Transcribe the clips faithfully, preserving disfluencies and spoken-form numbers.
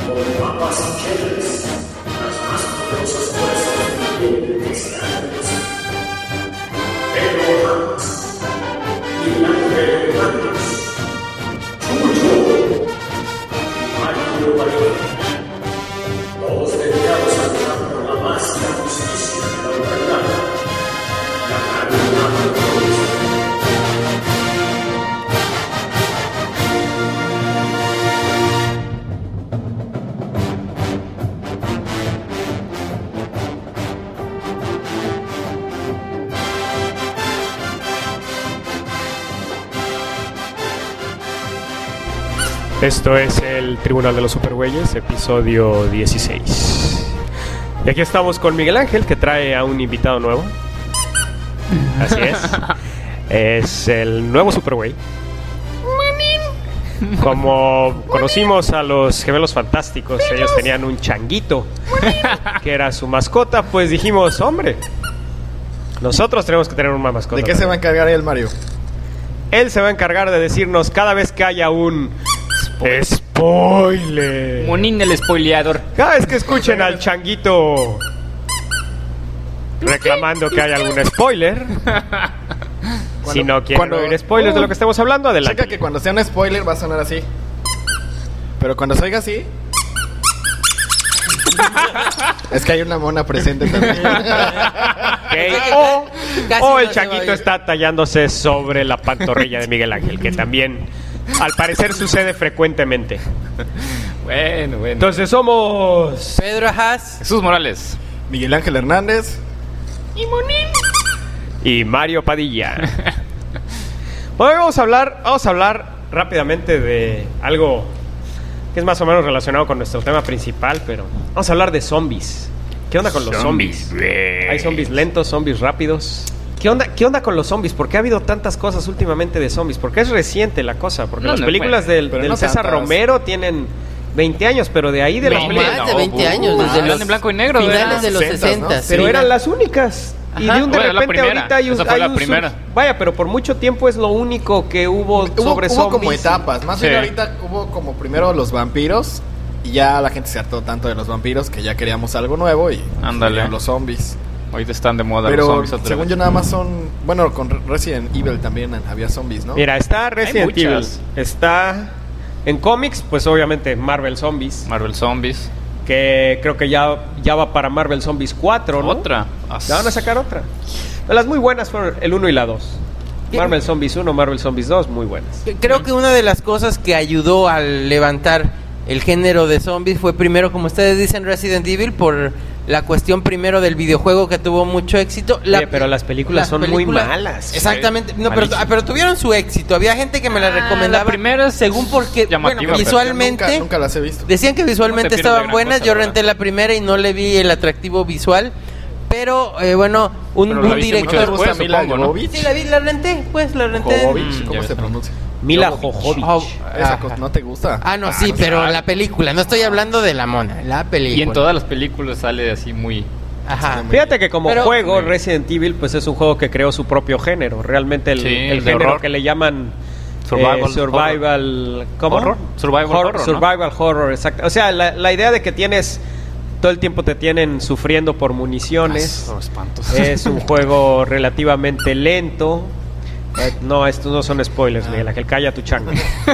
Esto es el Tribunal de los Supergüeyes, episodio dieciséis. Y aquí estamos con Miguel Ángel, que trae a un invitado nuevo. Así es. Es el nuevo Supergüey. Como conocimos a los Gemelos Fantásticos, ellos tenían un changuito que era su mascota, pues dijimos, hombre, nosotros tenemos que tener una mascota. ¿De qué también se va a encargar el Mario? Él se va a encargar de decirnos cada vez que haya un spoiler. spoiler. Monín el spoileador. Cada vez que escuchen al changuito reclamando que hay algún spoiler, cuando, si no quieren cuando, oír spoilers uh, de lo que estemos hablando, adelante. Checa que cuando sea un spoiler va a sonar así. Pero cuando se oiga así, es que hay una mona presente también. Okay. O, o el no changuito está tallándose sobre la pantorrilla de Miguel Ángel, que también al parecer sucede frecuentemente. Bueno, bueno. Entonces somos Pedro Haas, Jesús Morales, Miguel Ángel Hernández y Monín y Mario Padilla. Bueno, vamos a hablar, vamos a hablar rápidamente de algo que es más o menos relacionado con nuestro tema principal, pero vamos a hablar de zombies. ¿Qué onda con los zombies? zombies? ¿Hay zombies lentos, zombies rápidos? ¿Qué onda, ¿Qué onda con los zombies? ¿Por qué ha habido tantas cosas últimamente de zombies? Porque es reciente la cosa. Porque no, las no, películas bueno, del, del no César tantas. Romero tienen veinte años, pero de ahí de no, las más de veinte no, años, uh, desde los en blanco y negro, finales de los sesenta, ¿no? Pero eran las únicas. Ajá. Y de un de bueno, repente ahorita hay un, Esa fue hay la un primera. Sub... Vaya, pero por mucho tiempo es lo único que hubo, hubo sobre hubo zombies. como etapas. Más bien sí. Ahorita hubo como primero los vampiros. Y ya la gente se hartó tanto de los vampiros que ya queríamos algo nuevo y ándale los zombies. Ahorita están de moda pero los zombies otra según vez. Yo nada más son... Bueno, con Resident Evil también había zombies, ¿no? Mira, está Resident Evil. Está en cómics, pues obviamente Marvel Zombies. Marvel Zombies. Que creo que ya, ya va para Marvel Zombies cuatro, ¿no? Otra. Ya van a sacar otra. Las muy buenas fueron el uno y la dos. Marvel Zombies uno, Marvel Zombies dos, muy buenas. Creo que una de las cosas que ayudó a levantar el género de zombies fue primero, como ustedes dicen, Resident Evil, por la cuestión primero del videojuego que tuvo mucho éxito. La, Oye, pero las películas las son películas, muy malas. Exactamente. No, pero, pero tuvieron su éxito. Había gente que me la recomendaba. Ah, la primera según porque bueno, visualmente nunca, nunca las he visto. Decían que visualmente no estaban buenas. Cosa, yo renté la primera y no le vi el atractivo visual. Pero eh, bueno, un, pero un director. Después, supongo, ¿no? Sí, la vi, la renté, pues la renté. Jovovich, ¿cómo se pronuncia? Mila Jovovich. Oh, esa cosa no te gusta. Ah, no, ah, sí, no pero sabe. La película, no estoy hablando de la mona, la película. Y en todas las películas sale así muy... Ajá. Fíjate que como pero, juego Resident Evil pues es un juego que creó su propio género. Realmente el, sí, el género horror. Que le llaman survival, eh, survival ¿cómo? Horror. Survival horror, horror, survival ¿no? horror, exacto. O sea, la, la idea de que tienes todo el tiempo te tienen sufriendo por municiones. Ah, espantos. Es un juego relativamente lento. Eh, no, estos no son spoilers, Miguel Ángel, calla tu chango.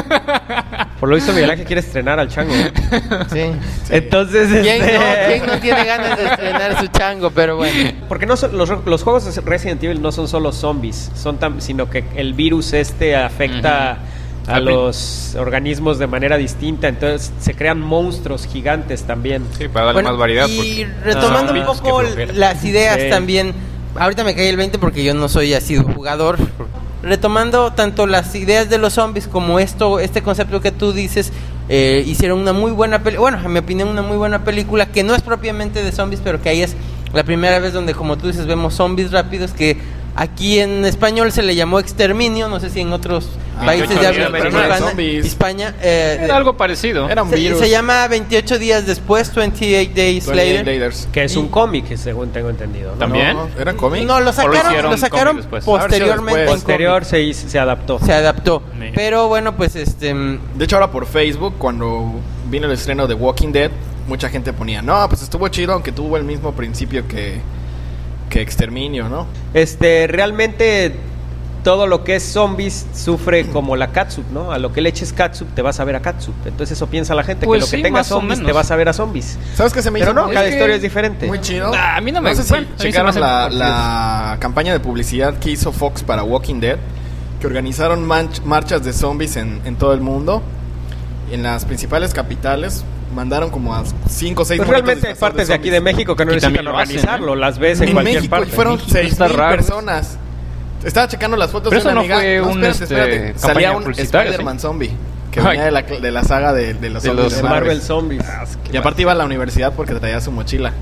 Por lo visto Miguel Ángel quiere estrenar al chango, ¿eh? Sí, sí. Entonces ¿Quién, este... no, ¿Quién no tiene ganas de estrenar su chango? Pero bueno. Porque no son, los, los juegos de Resident Evil no son solo zombies, son tam, sino que el virus este afecta uh-huh. a los organismos de manera distinta, entonces se crean monstruos gigantes también. Sí, para darle bueno, más variedad. Y retomando ah, un poco las ideas sí. también, ahorita me cae el veinte porque yo no soy así de jugador. Retomando tanto las ideas de los zombies como esto, este concepto que tú dices, eh, hicieron una muy buena película, bueno, en mi opinión una muy buena película, que no es propiamente de zombies, pero que ahí es la primera vez donde, como tú dices, vemos zombies rápidos, que aquí en español se le llamó Exterminio, no sé si en otros ah, países de habla hispana, España eh, era algo parecido. Era un se, virus. se llama veintiocho días después, veintiocho Days Later, que es un cómic, según tengo entendido, ¿no? ¿También? No, ¿eran cómics? No, lo sacaron, lo, lo sacaron posteriormente. Posterior se, se adaptó. Se adaptó. Sí. Pero bueno, pues este... De hecho, ahora por Facebook, cuando vino el estreno de Walking Dead, mucha gente ponía, no, pues estuvo chido, aunque tuvo el mismo principio que, que Exterminio, ¿no? Este, realmente todo lo que es zombies sufre como la catsup, ¿no? A lo que le eches catsup te vas a ver a catsup. Entonces eso piensa la gente, Pues que lo sí, que tenga más o zombies menos. te vas a ver a zombies. ¿Sabes qué se me Pero hizo? no, muy- cada es que historia es diferente. Muy chido. Ah, a mí no me No sé gusta. si A mí se me checaron hace la, muy la campaña de publicidad que hizo Fox para Walking Dead, que organizaron manch- marchas de zombies en, en todo el mundo, en las principales capitales. Mandaron como a cinco o seis Pues realmente hay partes de aquí de México que no Y necesitan también lo hacen, organizarlo, ¿eh? las ves en, En cualquier México, parte. y fueron México seis está mil raro. personas. Estaba checando las fotos Pero de una eso no amiga. fue No, un, espérate, este, espérate. campaña Salía un publicitaria, Spider-Man ¿sí? zombie que Ay. venía de la, de la saga de, de los De zombies los de de Marvel. Marvel Zombies. Y aparte iba a la universidad porque traía su mochila.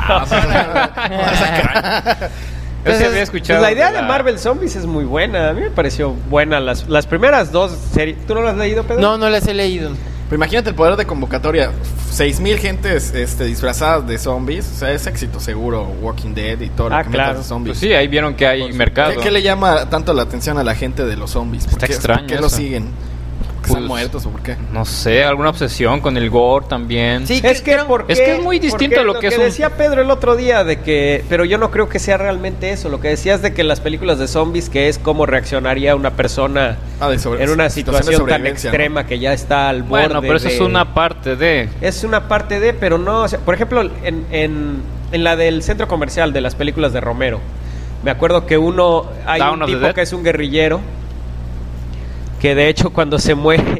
Yo sí Entonces, había escuchado. pues la idea de, la- Marvel Zombies es muy buena. A mí me pareció buena. Las, las primeras dos series. ¿Tú no las has leído, Pedro? No, no las he leído. Pero imagínate el poder de convocatoria. seis mil gentes este, disfrazadas de zombies. O sea, es éxito seguro. Walking Dead y todo Ah, lo que claro. metas de zombies. Pues sí, ahí vieron que hay mercado. ¿Qué, qué le llama tanto la atención a la gente de los zombies? ¿Por Está qué, extraño ¿Por qué lo eso. siguen? ¿Que Pues, ¿Están muertos o por qué? No sé, alguna obsesión con el gore también. Sí, Es que, creo- ¿por es qué? que es muy distinto Porque a lo que es un- decía Pedro el otro día de que, pero yo no creo que sea realmente eso. Lo que decías de que las películas de zombies, que es cómo reaccionaría una persona Ah, de sobre- en una situación de situación tan sobrevivencia, extrema que ya está al borde. Bueno, pero eso de- es una parte de. es una parte de, pero no, o sea, por ejemplo, en, en, en la del centro comercial de las películas de Romero, me acuerdo que uno, hay Dawn un of the tipo Dead. que es un guerrillero, que de hecho cuando se muere,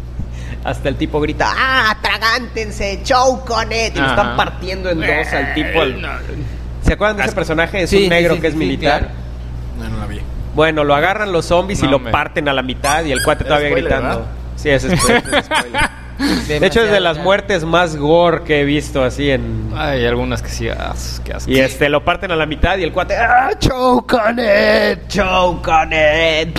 hasta el tipo grita, ¡ah, atragántense, choke on it! Y lo Ajá. están partiendo en dos al tipo. al- ¿Se acuerdan de ese personaje? Es Sí, un sí, negro sí, que es sí, militar. claro. No, no la vi. Bueno, lo agarran los zombies y No, lo hombre. parten a la mitad y el cuate Era todavía spoiler, gritando. ¿verdad? Sí, ese es spoiler, es spoiler. De hecho, es de las Demasiado, muertes más gore que he visto así en... Hay algunas que sí. Ah, qué asco. Y este, lo parten a la mitad y el cuate... ¡Ah, choke on it! ¡Choke on it!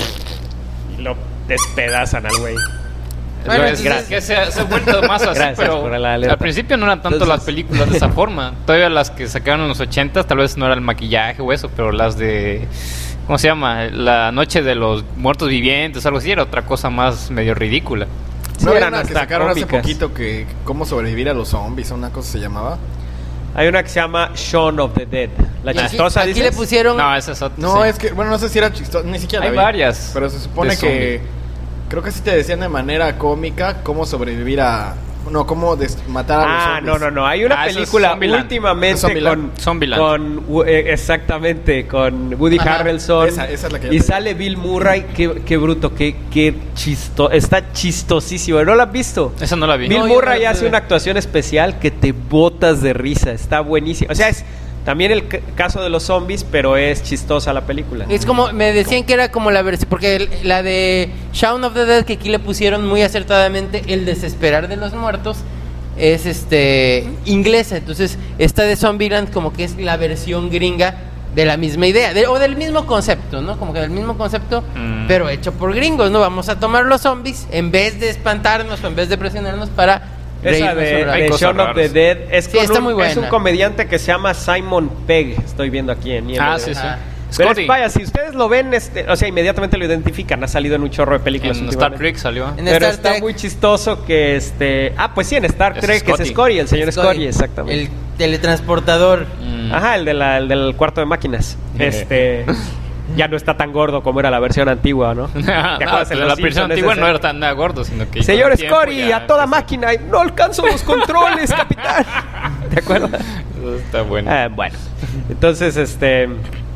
Y lo despedazan al güey. Bueno, es entonces- que se, se ha vuelto más así, Gracias pero por la alerta. al principio no eran tanto Entonces- las películas de esa forma. Todavía las que sacaron en los ochentas, tal vez no era el maquillaje o eso, pero las de... ¿Cómo se llama? La noche de los muertos vivientes, algo así, era otra cosa más medio ridícula. Sí, ¿No había eran una que hasta sacaron hace cómicas. poquito que cómo sobrevivir a los zombies, una cosa se llamaba? Hay una que se llama Shaun of the Dead. La Y aquí- chistosa, aquí, dices. le pusieron... No, esa es otra. No, sí. es que, bueno, no sé si era chistoso, ni siquiera la Hay vi. varias Pero se supone de que, creo que sí te decían de manera cómica cómo sobrevivir a, no, cómo des- matar a los Ah, zombies. no, no, no. Hay una Ah, eso es película Zombieland. últimamente Zombieland. con, Zombieland. con Wu- eh, exactamente, con Woody Ajá. Harrelson. Esa- esa es la que yo y te sale Bill Murray. Qué, qué bruto, qué, qué chisto. Está chistosísimo. ¿No la has visto? Esa no la vi. Bill No, yo Murray no la hace pude una ver. actuación especial que te botas de risa. Está buenísimo. O sea, es también el c- caso de los zombies, pero es chistosa la película. Es como, me decían que era como la versión, porque el- la de Shaun of the Dead, que aquí le pusieron muy acertadamente el desesperar de los muertos, es este inglesa. Entonces, esta de Zombieland como que es la versión gringa de la misma idea, de- o del mismo concepto, ¿no? Como que del mismo concepto, Mm. pero hecho por gringos, ¿no? Vamos a tomar los zombies, en vez de espantarnos o en vez de presionarnos para Esa reírnos de, sobre Hay de cosas Shaun of the raras. Dead es, Sí, con está un, muy es un buena. comediante que se llama Simon Pegg. Estoy viendo aquí en I M D B. Ah, sí, sí. Ajá. Pero Scotty. es- vaya, si ustedes lo ven, este, o sea, inmediatamente lo identifican. Ha salido en un chorro de películas. En últimamente. Star Trek salió. En Pero Star está Trek. muy chistoso que este. Ah, pues sí, en Star Es Trek Scotty. es Scotty, el señor Scotty, Scotty, exactamente. El teletransportador. Mm. Ajá, el, de la- el del cuarto de máquinas. Este. Ya no está tan gordo como era la versión antigua, ¿no? ¿Te No, acuerdas en pero Los la versión Simpsons antigua ese? no era tan nada gordo, sino que... Señor con el tiempo Scotty, ya a toda empezó. máquina. y No alcanzo los controles, capitán. ¿Te acuerdas? Eso está bueno. Ah, bueno, entonces este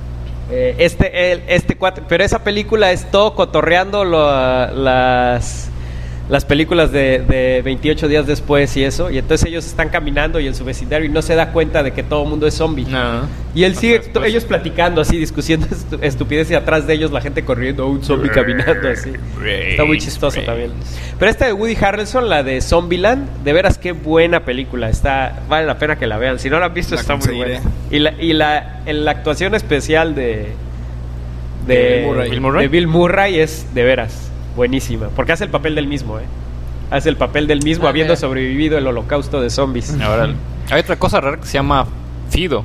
eh, este el- este cuate, pero esa película es todo cotorreando lo- las las películas de, de veintiocho días después y eso, y entonces ellos están caminando y en su vecindario y no se da cuenta de que todo el mundo es zombie. No. Y él sigue, Después. ellos platicando así, discutiendo estu- estupideces y atrás de ellos la gente corriendo, un zombie caminando así. Está muy chistoso Brains. también. Pero esta de Woody Harrelson, la de Zombieland, de veras qué buena película. Está, vale la pena que la vean. Si no la han visto, La está muy conseguiré. buena. Y la, y la, en la actuación especial de de, De Bill Murray. Bill Murray. de Bill Murray es de veras buenísima. Porque hace el papel del mismo, ¿eh? Hace el papel del mismo Ah, habiendo mira. sobrevivido el holocausto de zombies. Ahora, hay otra cosa rara que se llama Fido.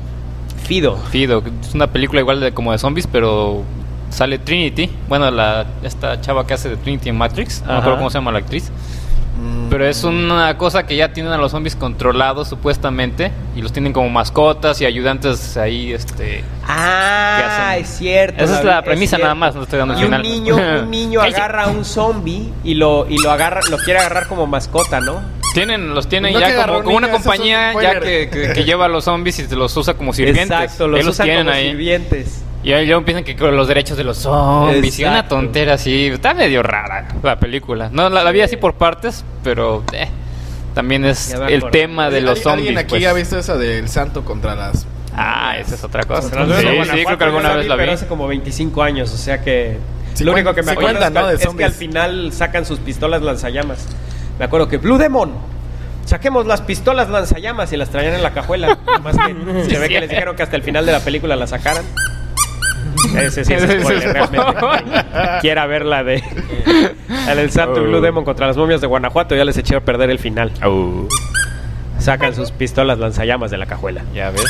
Fido. Fido, que es una película igual de como de zombies, pero sale Trinity. Bueno, la esta chava que hace de Trinity en Matrix, no me Ajá. acuerdo cómo se llama la actriz. Pero es una cosa que ya tienen a los zombies controlados supuestamente y los tienen como mascotas y ayudantes ahí, este... Ah, ¿Qué hacen? es cierto. Esa es la premisa cierto. nada más, no estoy dando el Y un final. niño, un niño agarra a un zombie y lo y lo agarra, lo quiere agarrar como mascota, ¿no? Tienen, los tienen No ya que agarró como, un como una niño, eso es un compañía ya spoiler. que, que, que lleva a los zombies y los usa como sirvientes. Exacto, los Ahí usan tienen como ahí. sirvientes. Y ahí luego piensan que con los derechos de los zombies y una Exacto. tontera así. Está medio rara la película. No, la, la vi así por partes, pero eh, también es Ya me el acordé. tema de ¿Alguien- los zombies. ¿Alguien aquí pues. ha visto esa del santo contra las... Ah, esa es otra cosa. Contra Sí, los de sí, Guanajuato, creo que alguna yo vez la vi. Pero hace como veinticinco años, o sea que... Sí lo único cuen- que me sí acuerdo cuentan, es, ¿no? que, De es que zombies. al final sacan sus pistolas lanzallamas. Me acuerdo que Blue Demon, saquemos las pistolas lanzallamas y las traían en la cajuela. Más que se ve que les dijeron que hasta el final de la película la sacaran. Ese sí es Ese spoiler, es realmente. Quiera ver la de la del Santo Oh. Blue Demon contra las momias de Guanajuato, ya les eché a perder el final. Au. Sacan sus pistolas lanzallamas de la cajuela. Ya ves.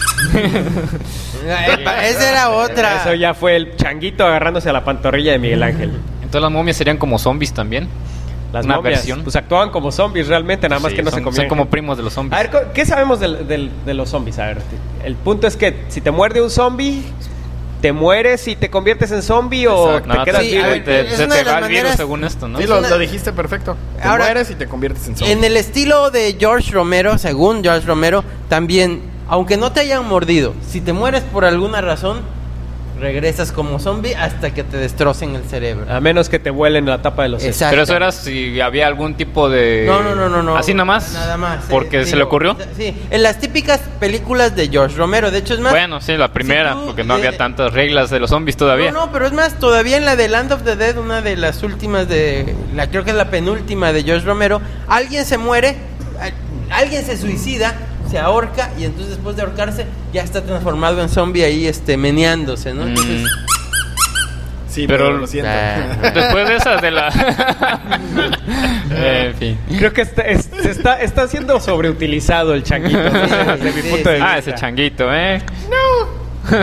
Epa, esa era otra. Eso ya fue el changuito agarrándose a la pantorrilla de Miguel Ángel. Entonces las momias serían como zombies también. Las Una momias, versión. pues actuaban como zombies realmente, nada más Sí, que no son, se comían. son como primos de los zombies. A ver, co- ¿qué sabemos del- del- de los zombies? A ver, el punto es que si te muerde un zombie, ¿te mueres y te conviertes en zombie o Exacto. te No, quedas te- Sí, vivo? a y ver, te- es se una te de las va el virus maneras- según esto, ¿no? Sí, Es lo, una- lo dijiste perfecto. Te Ahora- mueres y te conviertes en zombie. En el estilo de George Romero, según George Romero, también, aunque no te hayan mordido, si te mueres por alguna razón, regresas como zombie hasta que te destrocen el cerebro. A menos que te vuelen la tapa de los sesos. Exacto. Pero eso era si había algún tipo de... No, no, no, no, no. ¿Así nada más? Nada más. ¿Porque eh, se digo, le ocurrió? Sí, en las típicas películas de George Romero. De hecho, es más... Bueno, sí, la primera, si tú, porque no eh, había tantas reglas de los zombies todavía. No, no, pero es más, todavía en la de Land of the Dead, una de las últimas de... la creo que es la penúltima de George Romero, alguien se muere, a- alguien se suicida, se ahorca y entonces después de ahorcarse ya está transformado en zombie ahí este meneándose, ¿no? Entonces, Mm. Sí, Pero- pero, lo siento. Ah. Después de esa de la... Eh, en fin. Creo que está, es- se está, está siendo sobreutilizado el changuito, desde, desde mi Sí, punto de sí. vista. Ah, ese changuito, ¿eh? No.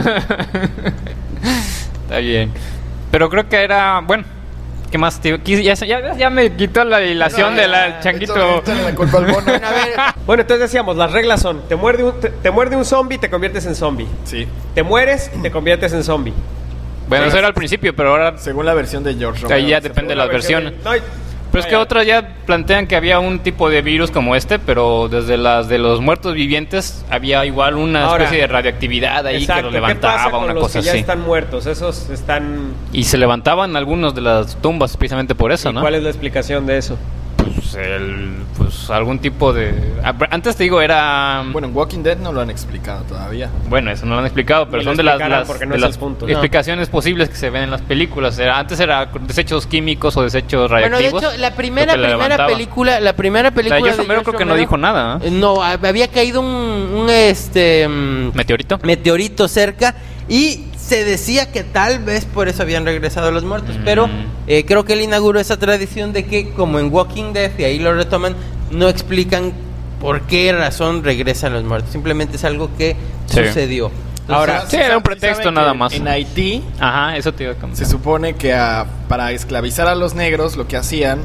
Está bien. Pero creo que era... Bueno, ¿qué más? Te... quis- Ya, ya, ya me quitó la hilación No, del ya, changuito. échale- échale la culpa al mono. a ver, Bueno, entonces decíamos, las reglas son, te muerde un, te, te muerde un zombie, te conviertes en zombie. Sí, Te mueres y te conviertes en zombie. Bueno, eso era al principio, pero ahora... según la versión de George Romero. Ahí ya Se depende de Una las versión versiones. de- no, y- Pero es que vaya, otras ya plantean que había un tipo de virus como este, pero desde las de los muertos vivientes había igual una Ahora, especie de radioactividad ahí exacto, que lo ¿qué pasa levantaba, con una los cosa que ya así. están muertos? Esos están... Y se levantaban algunos de las tumbas precisamente por eso, ¿Y ¿no? ¿Cuál es la explicación de eso? Pues, el- pues algún tipo de... ah, Antes te digo, era... Bueno, en Walking Dead no lo han explicado todavía. Bueno, eso no lo han explicado, pero Ni lo son de las, explicarán las- porque no de es las el punto. explicaciones posibles que se ven en las películas. Era- antes era desechos químicos o desechos bueno, de radiactivos. hecho, la primera, lo que le primera levantaba. película, la primera La película de George de Romero George creo que no Romero, dijo nada, ¿eh? eh, No, hab- había caído un, un, este mm, ¿Meteorito? meteorito cerca y se decía que tal vez por eso habían regresado los muertos, Mm. pero eh, creo que él inauguró esa tradición de que como en Walking Dead, y ahí lo retoman, no explican por qué razón regresan los muertos, simplemente es algo que Sí. sucedió. Ahora, Sí, era un pretexto saben nada que más. En Haití Ajá, eso te iba a comentar. se supone que ah, para esclavizar a los negros lo que hacían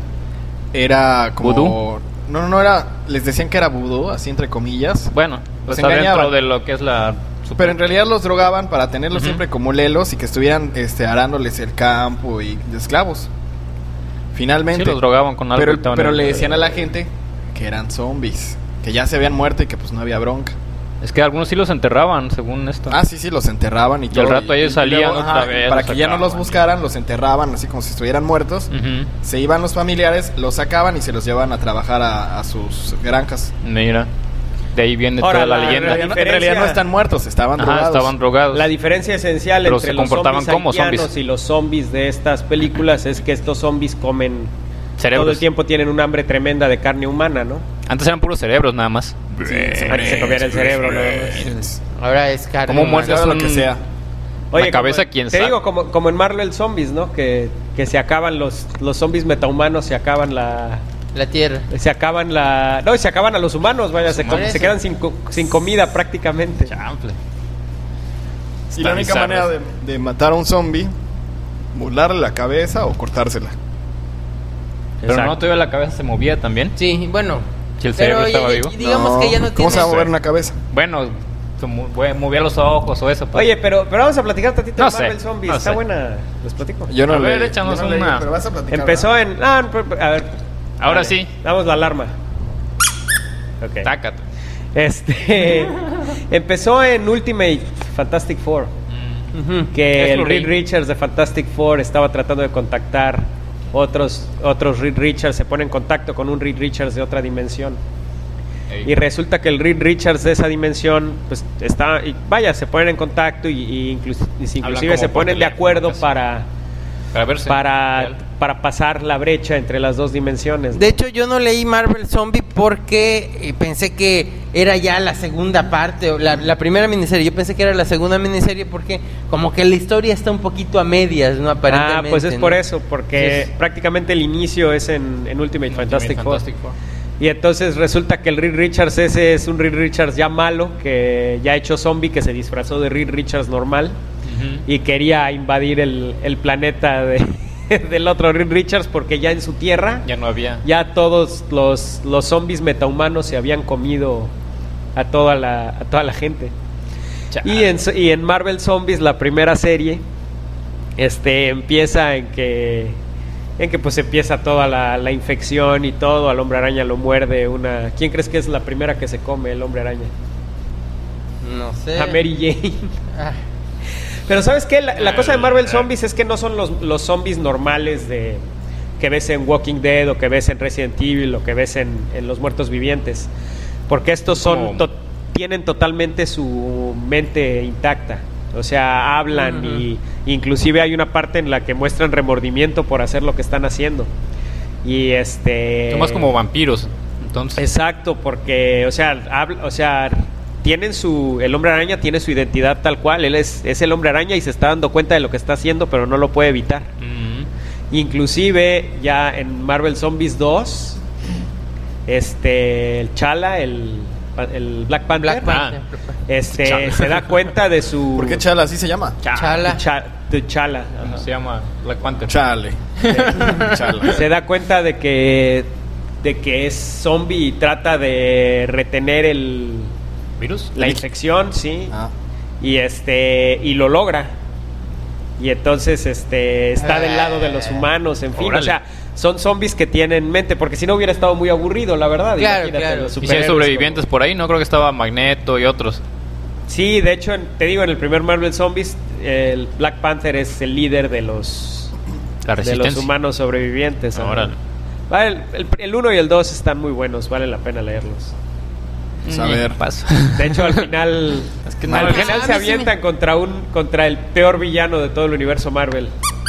era como... ¿Vudú? No, no, no era... Les decían que era vudú, así entre comillas. Bueno, Los está dentro engañaban. de lo que es la... Pero en realidad los drogaban para tenerlos Ujú. siempre como lelos y que estuvieran este, arándoles el campo y de esclavos. Finalmente. Sí, los drogaban con algo Pero, que estaban pero en- le decían a la gente que eran zombies, que ya se habían muerto y que pues no había bronca. Es que algunos sí los enterraban, según esto. Ah, sí, sí, los enterraban y Y todo. al rato ellos salían luego, otra vez, Para los que ya no los sacaban. buscaran, los enterraban así como si estuvieran muertos. Ujú. Se iban los familiares, los sacaban y se los llevaban a trabajar a, a sus granjas. Mira, de ahí viene Ahora, toda la, la- En leyenda. realidad, no, en diferencia- realidad no están muertos, estaban Ajá, drogados. estaban drogados. La diferencia esencial Pero entre se los comportaban zombies como haitianos zombies. y los zombies de estas películas es que estos zombies comen... Cerebros. Todo el tiempo tienen un hambre tremenda de carne humana, ¿no? Antes eran puros cerebros nada más. Antes se comían el cerebro, ¿no? Ahora es carne. ¿Cómo humana. muerdes Claro, un- lo que sea. La cabeza, como- quién te sabe. digo, como, como en Marvel Zombies, ¿no? Que, que se acaban los, los zombies metahumanos, se acaban la... La tierra. Se acaban la... No, y se acaban a los humanos, vaya, se, com- humanos. se quedan sin, co- sin comida prácticamente. Chanfle. Y la Está única bizarro. manera de, de matar a un zombie, volarle la cabeza o cortársela. Pero Exacto. no, todavía la cabeza se movía también. Sí, bueno. Si el pero cerebro estaba y- vivo. y digamos No, que ya no ¿Cómo tiene... se va a mover una cabeza? Bueno, se mo- movía los ojos o eso. pues. Oye, pero, pero vamos a platicar tantito No de sé, Marvel Zombies. no Está sé. buena. ¿Les platico? Yo no A le ver, échanos yo no leí, una. pero vas a platicar, Empezó ¿verdad? en... Ah, no, a ver. Ahora Dale, sí. Damos la alarma. Ok. Tácate. Este... empezó en Ultimate Fantastic Four. Ujú. Que Es el Blu-ray. Reed Richards de Fantastic Four estaba tratando de contactar otros otros Reed Richards, se pone en contacto con un Reed Richards de otra dimensión Ey. y resulta que el Reed Richards de esa dimensión pues está y vaya, se ponen en contacto y, y inclus- y si- Hablan inclusive como se por ponen de teléfono, acuerdo casi. para Para verse. para Real. para pasar la brecha entre las dos dimensiones, ¿no? De hecho, yo no leí Marvel Zombie porque eh, pensé que era ya la segunda parte, o la, la primera miniserie. Yo pensé que era la segunda miniserie porque como que la historia está un poquito a medias, ¿no? Ah, Aparentemente. pues es ¿no? por eso, porque Sí, sí. prácticamente el inicio es en, en Ultimate, Ultimate Fantastic, Four. Fantastic Four. Y entonces resulta que el Reed Richards ese es un Reed Richards ya malo, que ya ha hecho zombie, que se disfrazó de Reed Richards normal Ujú. y quería invadir el, el planeta de, del otro Reed Richards porque ya en su tierra Ya no había. ya todos los, los zombies metahumanos se habían comido a toda la, a toda la gente. Chale. Y en, y en Marvel Zombies, la primera serie, este empieza en que en que pues empieza toda la, la infección y todo, al hombre araña lo muerde una... ¿Quién crees que es la primera que se come el hombre araña? No sé. A Mary Jane. Ah, Pero ¿sabes qué? La, la cosa de Marvel Zombies es que no son los, los zombies normales de que ves en Walking Dead o que ves en Resident Evil o que ves en, en Los Muertos Vivientes. Porque estos son Como- to- tienen totalmente su mente intacta. O sea, hablan Ujú. y inclusive hay una parte en la que muestran remordimiento por hacer lo que están haciendo. Y este... Son más como vampiros. Entonces. Exacto, porque, o sea, habla- o sea, tienen su, el hombre araña tiene su identidad tal cual, él es, es el hombre araña y se está dando cuenta de lo que está haciendo, pero no lo puede evitar. Ujú. Inclusive ya en Marvel Zombies dos, este, el Chala, el, el Black Panther, Black Panther. este, Chala. se da cuenta de su... ¿Por qué Chala así se llama? Chala. Cha- de Chala, ¿Cómo ajá. se llama? Black Panther. Chale. Chala. Se da cuenta de que de que es zombie y trata de retener el ¿Virus? la infección, sí. Ah. Y este y lo logra. Y entonces este está del lado de los humanos, en fin, Órale. o sea, son zombies que tienen mente, porque si no hubiera estado muy aburrido, la verdad. Claro, Imagínate, claro. los Y si hay superhéroes sobrevivientes por ahí, ¿no? Creo que estaba Magneto y otros. como- Sí, de hecho, en- te digo, en el primer Marvel Zombies, el Black Panther es el líder de los La de resistencia. los humanos sobrevivientes. ajá. Órale. Vale, el, el uno y el dos están muy buenos, vale la pena leerlos. Pues a ver. Paso. De hecho, al final, Es que no- al Ah, final a se mí sí avientan contra un contra el peor villano de todo el universo Marvel.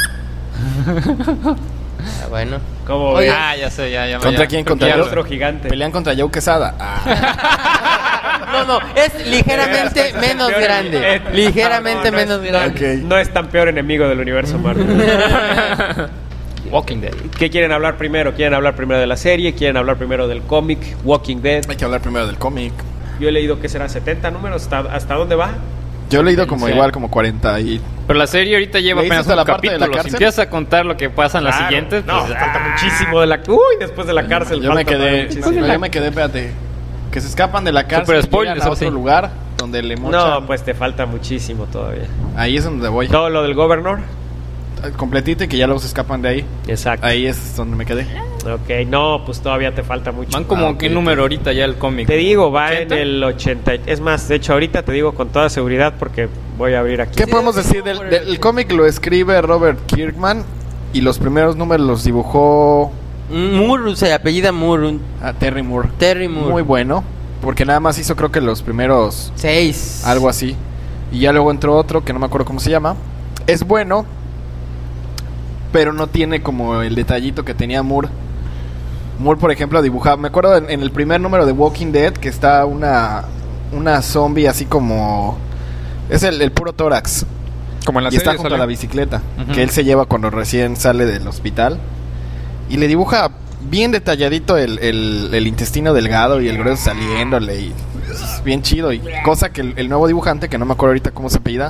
Ah, bueno. Como Oye, ves, Ah, ya sé, ya, ya. ¿Contra ya. quién? Creo ¿Contra que ya el lo- otro gigante. Pelean contra Joe Quesada. Ah. No, no, es ligeramente menos Peor- grande. eh, Ligeramente no, no es- menos grande. Ok. No es tan peor enemigo del universo Marvel. Walking Dead. ¿Qué quieren hablar primero? ¿Quieren hablar primero de la serie? ¿Quieren hablar primero del cómic Walking Dead? Hay que hablar primero del cómic. Yo he leído que será setenta números. ¿Hasta, hasta dónde va? Yo he leído como Sí. igual, como cuarenta y... Pero la serie ahorita lleva ¿Leíste apenas hasta un la parte de la capítulo. Si cárcel? empiezas a contar lo que pasa en las Claro. siguientes, No, pues, falta ah, muchísimo de la... Uy, después de la cárcel. Yo me falta quedé... muchísimo. No, yo me quedé, espérate. Que se escapan de la cárcel Super y spoilers, llegan a ahora otro sí. lugar donde le mochan. No, pues te falta muchísimo todavía. Ahí es donde voy. Todo lo del Governor. Completito y que ya luego se escapan de ahí. Exacto. Ahí es donde me quedé. Ok, no, pues todavía te falta mucho. van como Ah, ok, qué ok. número ahorita ya el cómic. Te digo, va ¿ochenta? en el ochenta. Es más, de hecho, ahorita te digo con toda seguridad porque voy a abrir aquí. ¿Qué Sí, podemos sí, decir sí, del, por el del- el ochenta. cómic? Lo escribe Robert Kirkman y los primeros números los dibujó Moore, se apellida Moore, un a Terry Moore. Terry Moore. Muy bueno, porque nada más hizo creo que los primeros, Seis. algo así. Y ya luego entró otro que no me acuerdo cómo se llama. Es bueno, pero no tiene como el detallito que tenía Moore. Moore, por ejemplo, dibujaba. Me acuerdo en, en el primer número de Walking Dead que está una una zombie así como es el, el puro tórax. Como en la Y está serie junto sale. a la bicicleta Ujú. que él se lleva cuando recién sale del hospital. Y le dibuja bien detalladito el, el, el intestino delgado y el grueso saliéndole. Y es bien chido. Y cosa que el, el nuevo dibujante, que no me acuerdo ahorita cómo se apellida,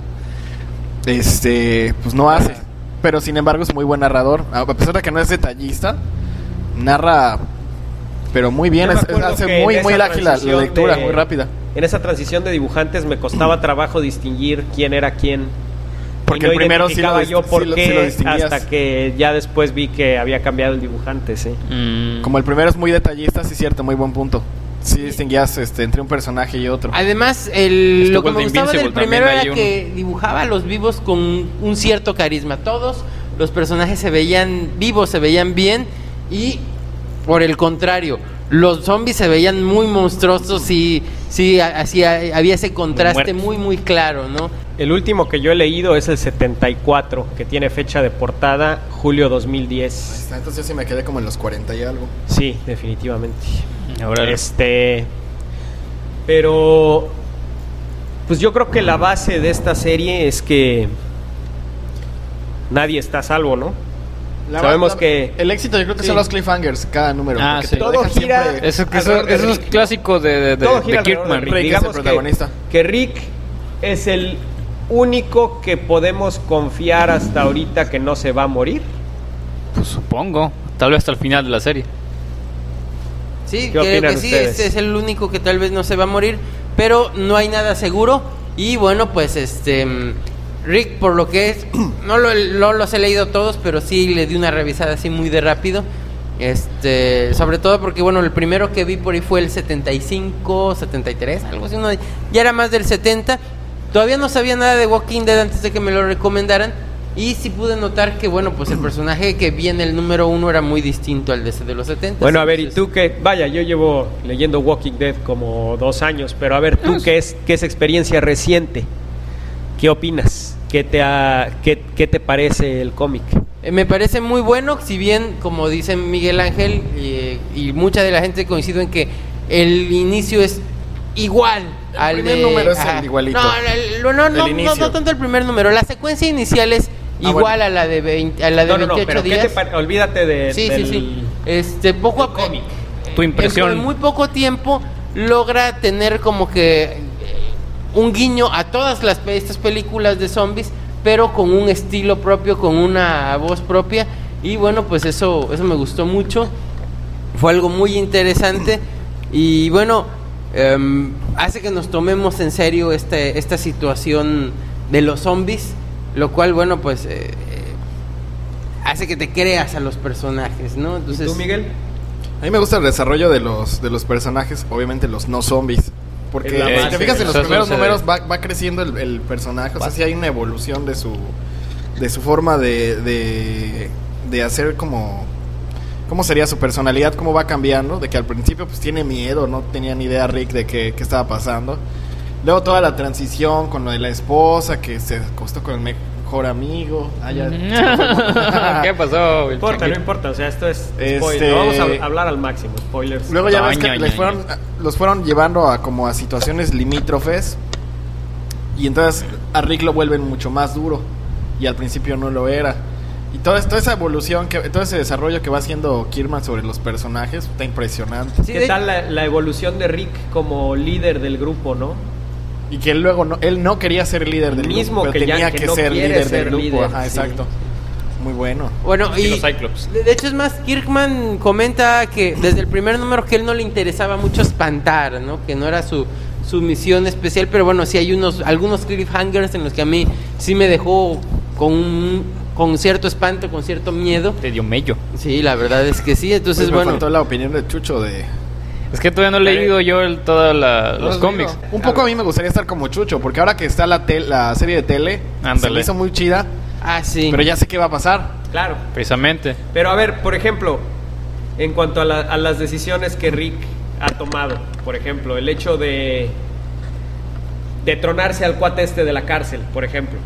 este, pues no hace. Pero sin embargo es muy buen narrador. A pesar de que no es detallista, narra, pero muy bien, Yo me es, es- acuerdo hace que muy en muy esa ágil la, la transición lectura, de- muy rápida. En esa transición de dibujantes me costaba trabajo distinguir quién era quién. Porque Y no el primero sí lo identificaba dis- yo por sí lo- qué sí lo distinguías. hasta que ya después vi que había cambiado el dibujante, sí. Mm. Como el primero es muy detallista, sí, cierto, muy buen punto. Sí distinguías este, entre un personaje y otro. Además, el, Estuvo lo que el me de gustaba del Invincible primero también, era hay que dibujaba a los vivos con un cierto carisma. Todos los personajes se veían vivos, se veían bien, y por el contrario, los zombies se veían muy monstruosos y sí, a- así a- había ese contraste muertos. muy, muy claro, ¿no? El último que yo he leído es el setenta y cuatro, que tiene fecha de portada julio dos mil diez. Entonces yo sí me quedé como en los cuarenta y algo. Sí, definitivamente. Ahora Este, pero pues yo creo que la base de esta serie es que nadie está a salvo, ¿no? La- Sabemos la- que el éxito yo creo que Sí. son los cliffhangers cada número. Ah, porque sí. te lo Todo dejan gira- siempre- Eso, eso, alrededor de eso es Rick. clásico de, de, de, todo gira de alrededor de Kirkman. Rick. Rick es el Digamos que- protagonista. Que, Rick es el único que podemos confiar hasta ahorita que no se va a morir. Pues supongo. Tal vez hasta el final de la serie. Sí, ¿Qué creo opinan que sí, ustedes? este es el único que tal vez no se va a morir, pero no hay nada seguro. Y bueno, pues este mm, Rick, por lo que es, no, lo, no los he leído todos, pero sí le di una revisada así muy de rápido. Este, sobre todo porque bueno, el primero que vi por ahí fue el setenta y cinco, setenta y tres, algo así, uno de- ya era más del setenta. Todavía no sabía nada de Walking Dead antes de que me lo recomendaran. Y sí pude notar que, bueno, pues el personaje que vi en el número uno era muy distinto al de ese de los setenta. Bueno, a ver, y tú que, vaya, yo llevo leyendo Walking Dead como dos años, pero a ver, tú que es, que es experiencia reciente, ¿qué opinas? ¿Qué te, ha- qué, qué te parece el cómic? Eh, Me parece muy bueno, si bien, como dice Miguel Ángel, eh, y mucha de la gente coincide en que el inicio es igual El al primer de... número es ajá. el igualito. No, el- no, no, El no, no, inicio. no tanto el primer número, la secuencia inicial es Ah, igual bueno. a la de, veinte, a la de No, no, no, veintiocho pero ¿qué días. te pare- olvídate de, Sí, del... sí, sí. Este, poco a del cómic. Tu impresión. En, en muy poco tiempo logra tener como que eh, un guiño a todas las pe- estas películas de zombies, pero con un estilo propio, con una voz propia. Y bueno, pues eso, eso me gustó mucho. Fue algo muy interesante. Y bueno, em, hace que nos tomemos en serio este, esta situación de los zombies. Lo cual, bueno, pues eh, eh, hace que te creas a los personajes, ¿no? ¿Y Entonces, tú, Miguel? A mí me gusta el desarrollo de los de los personajes, obviamente los no zombies. Porque Es la si base, te fijas en los eso primeros se ve. números va, va creciendo el, el personaje, o sea, sí hay una evolución de su de su forma de, de, de hacer como cómo sería su personalidad, cómo va cambiando, de que al principio pues tiene miedo, no tenía ni idea Rick de qué, qué estaba pasando. Luego toda la transición con lo de la esposa que se acostó con el mejor amigo. Ah, ya. ¿Qué pasó? No importa, no importa, o sea, esto es Este- spoiler. No vamos a hablar al máximo, spoilers. Luego ya No, ves que ña, les ña, fueron, los fueron llevando a como a situaciones limítrofes y entonces a Rick lo vuelven mucho más duro y al principio no lo era. Y toda, toda esa evolución, que, todo ese desarrollo que va haciendo Kirkman sobre los personajes está impresionante. sí, ¿Qué de- tal la, la evolución de Rick como líder del grupo, no? Y que él luego no, él no quería ser líder del Mismo grupo, pero que ya- tenía que que, no ser quiere líder ser del grupo. líder, Ajá, sí. exacto. Muy bueno. Bueno, y Estilo Cyclops. de de hecho es más, Kirkman comenta que desde el primer número que él no le interesaba mucho espantar, ¿no? Que no era su, su misión especial, pero bueno, sí hay unos algunos cliffhangers en los que a mí sí me dejó con un- con cierto espanto, con cierto miedo. Te dio mello. Sí, la verdad es que sí, entonces Pues me bueno. faltó la opinión de Chucho de... Es que todavía no he leído yo el, todos los ¿No has cómics. leído? Un poco a mí me gustaría estar como Chucho, porque ahora que está la, tel- la serie de tele, se Ándale. me hizo muy chida, Ah, sí. pero ya sé qué va a pasar. Claro. Precisamente. Pero a ver, por ejemplo, en cuanto a, la- a las decisiones que Rick ha tomado, por ejemplo, el hecho de de tronarse al cuate este de la cárcel, por ejemplo,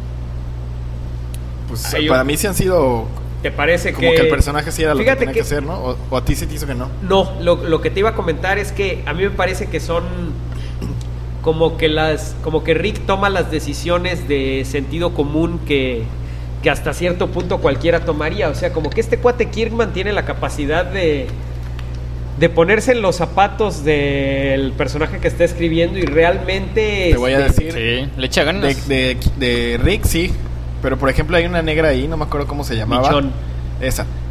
Pues Hay para un- mí sí han sido ¿te parece como que que el personaje sí era lo que Fíjate tenía que, hacer, ¿no? O, o a ti sí te hizo que no. No, lo, lo que te iba a comentar es que a mí me parece que son como que las como que Rick toma las decisiones de sentido común que, que hasta cierto punto cualquiera tomaría, o sea, como que este cuate Kirkman tiene la capacidad de de ponerse en los zapatos del personaje que está escribiendo y realmente Te voy a este, decir, Sí, le echa ganas. de, de, de Rick sí, pero por ejemplo hay una negra ahí, no me acuerdo cómo se llamaba. Michonne. Esa,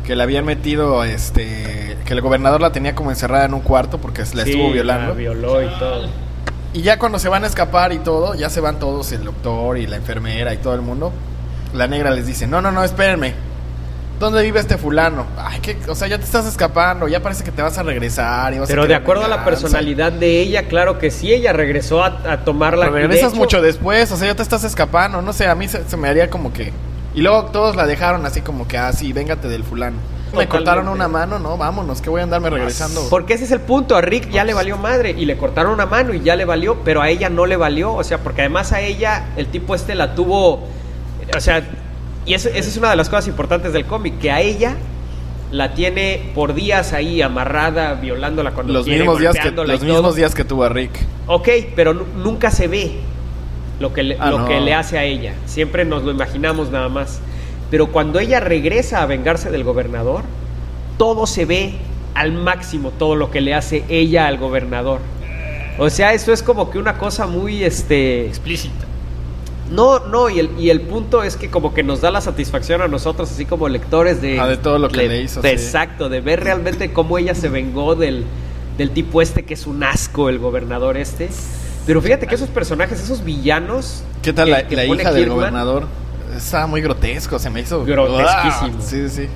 que le habían metido, este, que el gobernador la tenía como encerrada en un cuarto porque la Sí, estuvo violando. la violó y todo. Y ya cuando se van a escapar y todo, ya se van todos, el doctor y la enfermera y todo el mundo. La negra les dice, no, no, no, espérenme. ¿Dónde vive este fulano? Ay, que, o sea, ya te estás escapando, ya parece que te vas a regresar. Y vas Pero a de querer acuerdo a la venganza. personalidad de ella, claro que sí, ella regresó a, a tomarla. Pero y de regresas hecho- mucho después, o sea, ya te estás escapando. No sé, a mí se, se me haría como que... Y luego todos la dejaron así como que, ah, sí, véngate del fulano. Me Totalmente. cortaron una mano, no, vámonos, que voy a andarme regresando. Porque ese es el punto, a Rick ya le valió madre y le cortaron una mano y ya le valió, pero a ella no le valió, o sea, porque además a ella el tipo este la tuvo, o sea, y eso, esa es una de las cosas importantes del cómic, que a ella la tiene por días ahí amarrada, violándola cuando Los quiere, mismos días que golpeándola los y todo. mismos días que tuvo a Rick. Ok, pero nu- nunca se ve lo que le, Ah, lo no. que le hace a ella. Siempre nos lo imaginamos nada más. Pero cuando ella regresa a vengarse del gobernador, todo se ve al máximo, todo lo que le hace ella al gobernador. O sea, esto es como que una cosa muy, este... Explícita. No, no, y el, y el punto es que como que nos da la satisfacción a nosotros, así como lectores de... Ah, de todo lo que le hizo, de- sí. Exacto, de ver realmente cómo ella se vengó del, del tipo este que es un asco, el gobernador este. Pero fíjate que esos personajes, esos villanos... ¿Qué tal que- la, que la pone hija del Kirkman, gobernador? Estaba muy grotesco, se me hizo... Grotesquísimo. ¡Ah! Sí, sí, sí.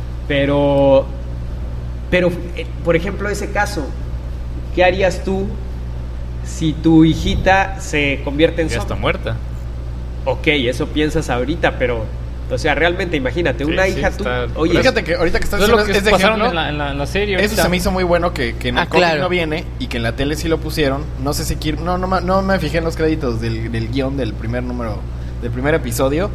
Pero, pero, eh, por ejemplo, ese caso, ¿qué harías tú si tu hijita se convierte en Ya está zombie? muerta. Ok, eso piensas ahorita, pero, o sea, realmente imagínate, Sí, una sí, hija tú, está- oye, Fíjate que ahorita que estás Eso es lo diciendo que es de pasaron ejemplo, en la, en, la, en la serie. eso ahorita. se me hizo muy bueno que, que en el Ah, cómic claro. no viene y que en la tele sí lo pusieron. No sé si Kir- no, no, ma- no me fijé en los créditos del, del guión del primer número, del primer episodio.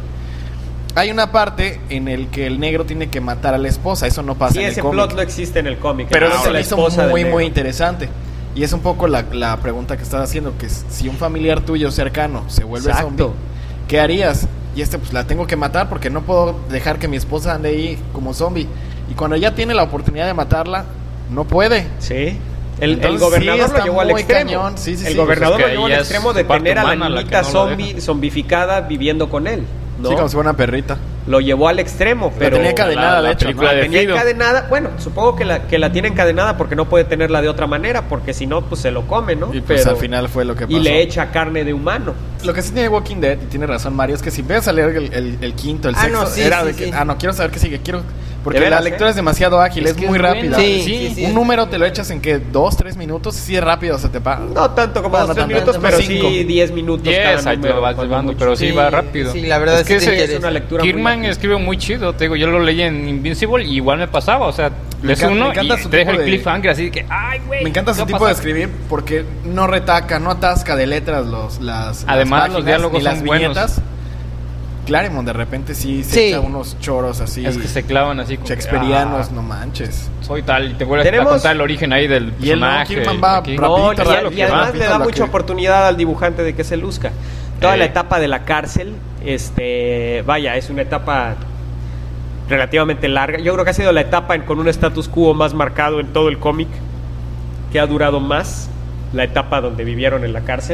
Hay una parte en el que el negro tiene que matar a la esposa. Eso no pasa sí, en el ese cómic. plot no existe en el cómic. Pero es eso se la me hizo esposa del muy, negro. muy interesante. Y es un poco la, la pregunta que estás haciendo, que es, si un familiar tuyo cercano se vuelve Exacto. zombie, ¿qué harías? Y este, pues la tengo que matar porque no puedo dejar que mi esposa ande ahí como zombie. Y cuando ya tiene la oportunidad de matarla, no puede. Sí. El, el Entonces, gobernador sí, lo está llevó al muy extremo. cañón. Sí, sí, el sí. gobernador Pues es que lo llevó al ahí ya extremo es de parte tener a la humana la que niñita no lo zombie, deja. zombificada viviendo con él. ¿no? Sí, como si fuera una perrita. Lo llevó al extremo, pero... tenía encadenada, la- la de hecho, película ¿no? de tenía Fido. encadenada, bueno, supongo que la, que la tiene encadenada porque no puede tenerla de otra manera, porque si no, pues se lo come, ¿no? Y pues Pero- al final fue lo que pasó. Y le echa carne de humano. Lo que sí tiene Walking Dead, y tiene razón Mario, es que si empiezas a leer el, el- el quinto, el Ah, sexto, no, sí, era sí, de que, sí. ah, no, quiero saber qué sigue, quiero... Porque De veras, la lectura ¿eh? es demasiado ágil, Es es, que muy es rápida. buena. Sí, Sí, sí, sí. Un número te lo echas en que dos, tres minutos, sí es rápido, se te pa... No tanto como Bueno, dos, tres tanto, minutos, tanto, pero cinco. sí diez minutos Yes, cada ahí te lo número, vas cuando llevando, mucho. pero sí, Sí, va rápido. sí, la verdad es que sí te ese- interesa. Es una lectura muy Kirkman rápida. escribe muy chido, te digo, yo lo leí en Invincible y igual me pasaba, o sea, Me lees encanta- uno me encanta y su te deja el tipo de- cliffhanger así de que, ay, güey. Me encanta ¿qué su va a tipo de pasar? escribir porque no retaca, no atasca de letras los, las, Además, las los páginas, diálogos ni las son buenos. viñetas. Claremont de repente sí se Sí. echa unos choros así Es que se clavan así como que, shakespearianos, ah, no manches. soy tal y te vuelves Tenemos- a contar el origen ahí del Y él no, personaje. Kirkman va aquí. rapidito, No, y, rapidito, y además rapidito le da lo mucha que- oportunidad al dibujante de que se luzca. Toda Eh. la etapa de la cárcel, este, vaya, es una etapa relativamente larga. Yo creo que ha sido la etapa en- con un status quo más marcado en todo el cómic, que ha durado más, la etapa donde vivieron en la cárcel,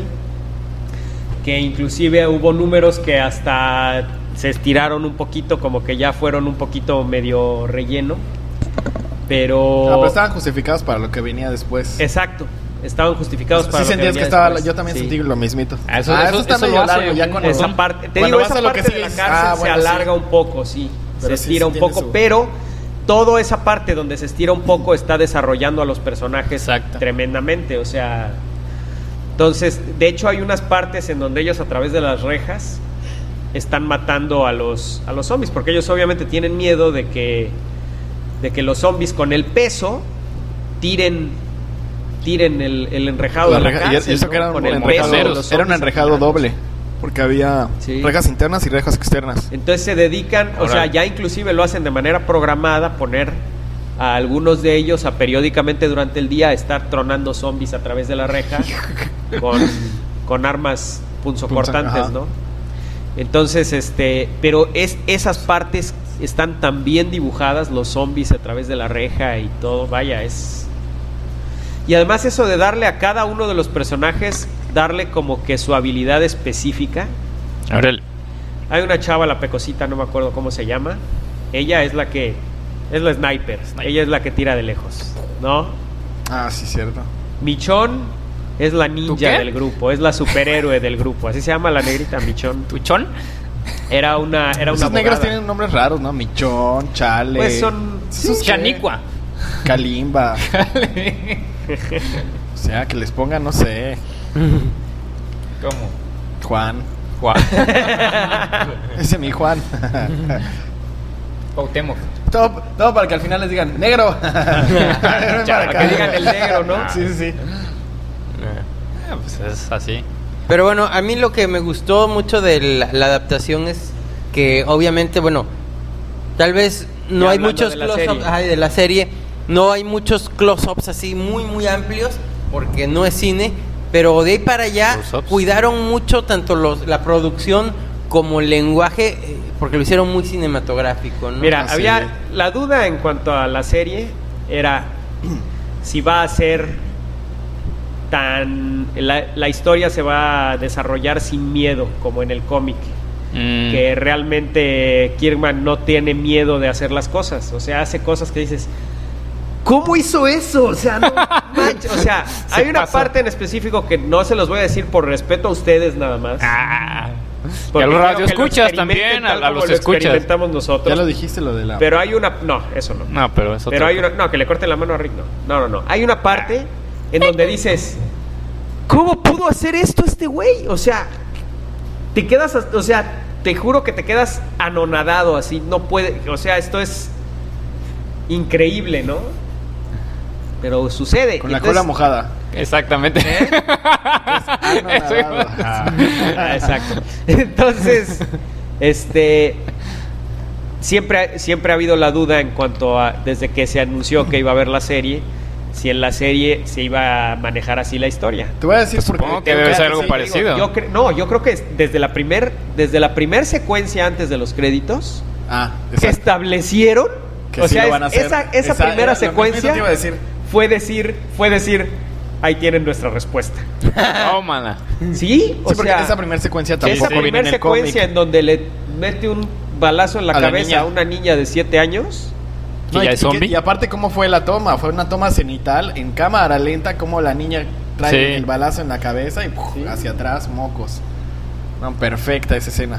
que inclusive hubo números que hasta se estiraron un poquito, como que ya fueron un poquito medio relleno, pero... No, pero estaban justificados para lo que venía después. Exacto, estaban justificados para Sí lo sentías que venía estaba, después. yo también Sí. sentí lo mismito. Ah, eso- Ah, eso- está eso lo medio hace largo ya un cuando... Esa parte, te cuando digo, vas esa a lo parte que de sigue la dices, cárcel ah, se bueno, alarga sí. un poco, sí, Pero se sí, estira sí un tiene poco, su- pero toda esa parte donde se estira un poco está desarrollando a los personajes Exacto. tremendamente, o sea, entonces, de hecho hay unas partes en donde ellos a través de las rejas están matando a los a los zombies, porque ellos obviamente tienen miedo de que de que los zombies con el peso tiren tiren el, el enrejado La de la reja- y- cárcel, y eso ¿no? que era un Con el enrejado, peso de los era un zombies enrejado apilados. doble, porque había Sí. rejas internas y rejas externas. Entonces se dedican, o Órale. sea, ya inclusive lo hacen de manera programada, poner a algunos de ellos a periódicamente durante el día estar tronando zombies a través de la reja con, con armas punzocortantes, Punzo- ajá. ¿no? Entonces, este, pero es esas partes están tan bien dibujadas, los zombies a través de la reja y todo, vaya, es... Y además eso de darle a cada uno de los personajes, darle como que su habilidad específica. Órale. Hay una chava, la pecosita, no me acuerdo cómo se llama. Ella es la que Es la sniper. Sniper. Ella es la que tira de lejos, ¿no? Ah, sí, cierto. Michonne es la ninja qué? del grupo, es la superhéroe del grupo. Así se llama la negrita, Michonne. ¿Tuchón? Era una, era una Esos negros abogada. tienen nombres raros, ¿no? Michón, Chale. Pues son... ¿Esos qué? Chanicua. Kalimba. O sea, que les pongan, no sé, ¿Cómo? Juan. Juan. Ese es mi Juan. Cuauhtémoc. todo, todo para que al final les digan, negro. Para que digan el negro, ¿no? Sí, sí, sí. Ah, pues es así. Pero bueno, a mí lo que me gustó mucho de la, la adaptación es que obviamente, bueno, tal vez no Ya hay hablando muchos de la close-ups serie. ajá, de la serie, no hay muchos close-ups así muy muy amplios porque no es cine, pero de ahí para allá Close-ups. cuidaron mucho tanto los, la producción como el lenguaje eh, porque lo hicieron muy cinematográfico, ¿no? Mira, Ah, había sí. la duda en cuanto a la serie era si va a ser tan la, la historia se va a desarrollar sin miedo como en el cómic, Mm. que realmente Kirkman no tiene miedo de hacer las cosas, o sea, hace cosas que dices, ¿cómo hizo eso? O sea, no manches. O sea, Se hay una pasó. parte en específico que no se los voy a decir por respeto a ustedes nada más. Ah. Y porque a los quiero radio que lo escuchas experimenten también, a, tal a como los lo escuchas. experimentamos nosotros. Ya lo dijiste lo de la... Pero hay una... No, eso no. No, pero eso Pero hay una... No, que le corten la mano a Rick, no. No, no, no. Hay una parte en donde dices... ¿Cómo pudo hacer esto este güey? O sea... Te quedas... O sea, te juro que te quedas anonadado así. No puede... O sea, esto es... Increíble, ¿no? Pero sucede. Con la Entonces- cola mojada. Exactamente. Eso iba- Ajá. Ah, exacto. Entonces, este siempre, siempre ha habido la duda en cuanto a desde que se anunció que iba a haber la serie, si en la serie se iba a manejar así la historia. Te voy a decir Pues porque... supongo que creo debe ser sí, algo sí, parecido. Yo cre- no, yo creo que es desde la primer desde la primer secuencia antes de los créditos Ah, que exacto. establecieron, Que o sí sea, lo van a es- hacer. esa esa Esa- primera lo mismo secuencia te iba a decir. fue decir fue decir ahí tienen nuestra respuesta. Tómala. Sí, o Sí, porque sea, esa primera secuencia esa tampoco viene primera en el secuencia cómic. en donde le mete un balazo en la A la cabeza niña. a una niña de siete años. ¿Que No, ya y- es y que- zombie? Y aparte, ¿cómo fue la toma? Fue una toma cenital en cámara lenta, como la niña trae Sí. el balazo en la cabeza y ¡puf! hacia atrás, mocos. No, perfecta esa escena.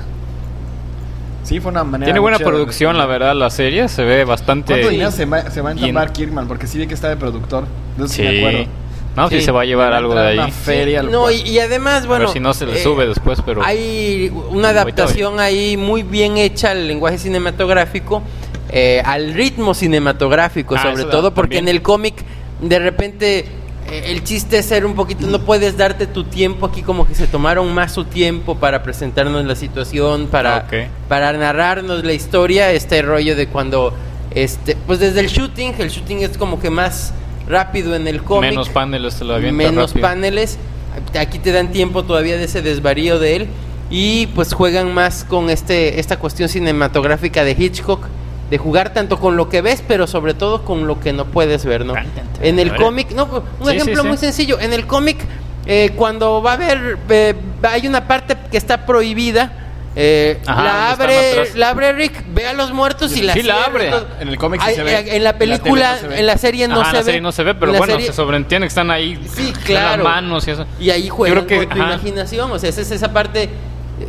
Sí, fue una manera. Tiene buena muy chida de producción, la responder. verdad, la serie. Se ve bastante... ¿Cuánto dinero se va, se va a bien. entambar Kirkman? Porque sí vi que está de productor. No sé si me Sí. acuerdo. No, sí, Sí. se va a llevar Va a algo de entrar ahí. una feria. lo No, cual- y, y además, A bueno... ver si no se le eh, sube después, pero... Hay una adaptación ahí muy bien hecha al lenguaje cinematográfico, eh, al ritmo cinematográfico, Ah, sobre eso todo, da- porque también. en el cómic, de repente, eh, el chiste es ser un poquito, no puedes darte tu tiempo aquí, como que se tomaron más su tiempo para presentarnos la situación, para, Ah, ok. para narrarnos la historia, este rollo de cuando, este, pues desde el shooting, el shooting es como que más rápido en el cómic. Menos paneles se lo avienta menos rápido. paneles. Aquí te dan tiempo todavía de ese desvarío de él. Y pues juegan más con este esta cuestión cinematográfica de Hitchcock, de jugar tanto con lo que ves, pero sobre todo con lo que no puedes ver, ¿no? En el cómic, no, un Sí, ejemplo sí, sí. muy sencillo. En el cómic, eh, cuando va a haber, eh, hay una parte que está prohibida. Eh, Ajá, la donde están abre, atrás. la abre Rick, ve a los muertos y la Sí, la cierra, abre. entonces- En el cómic sí Ay, se ve. eh, En la En la película, tele no se ve. en la serie no Ajá, se en la ve. serie no se ve, pero En la bueno, serie- se sobreentiende que están ahí. Sí, están claro. las manos y eso. Y ahí juegan Yo creo que- con tu ajá. imaginación. O sea, esa es esa parte eh,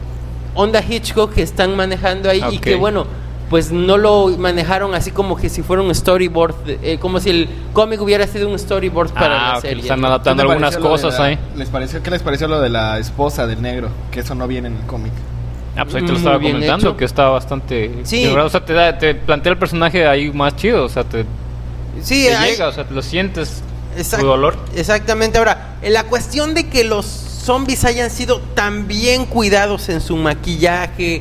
onda Hitchcock que están manejando ahí y Ok. que, bueno, pues no lo manejaron así como que si fuera un storyboard, eh, como si el cómic hubiera sido un storyboard para Ah, la ok, serie. están ¿Qué adaptando te algunas pareció lo de cosas la- ahí. ¿Les pareció, ¿Qué les pareció lo de la esposa del negro? Que eso no viene en el cómic. Ah, pues ahí te lo Muy estaba bien comentando, hecho. que está bastante... Sí. de verdad, o sea, te, da, te plantea el personaje ahí más chido, o sea, te, Sí, te hay- llega, o sea, te lo sientes, Exact- tu dolor. Exactamente. Ahora, en la cuestión de que los zombies hayan sido tan bien cuidados en su maquillaje,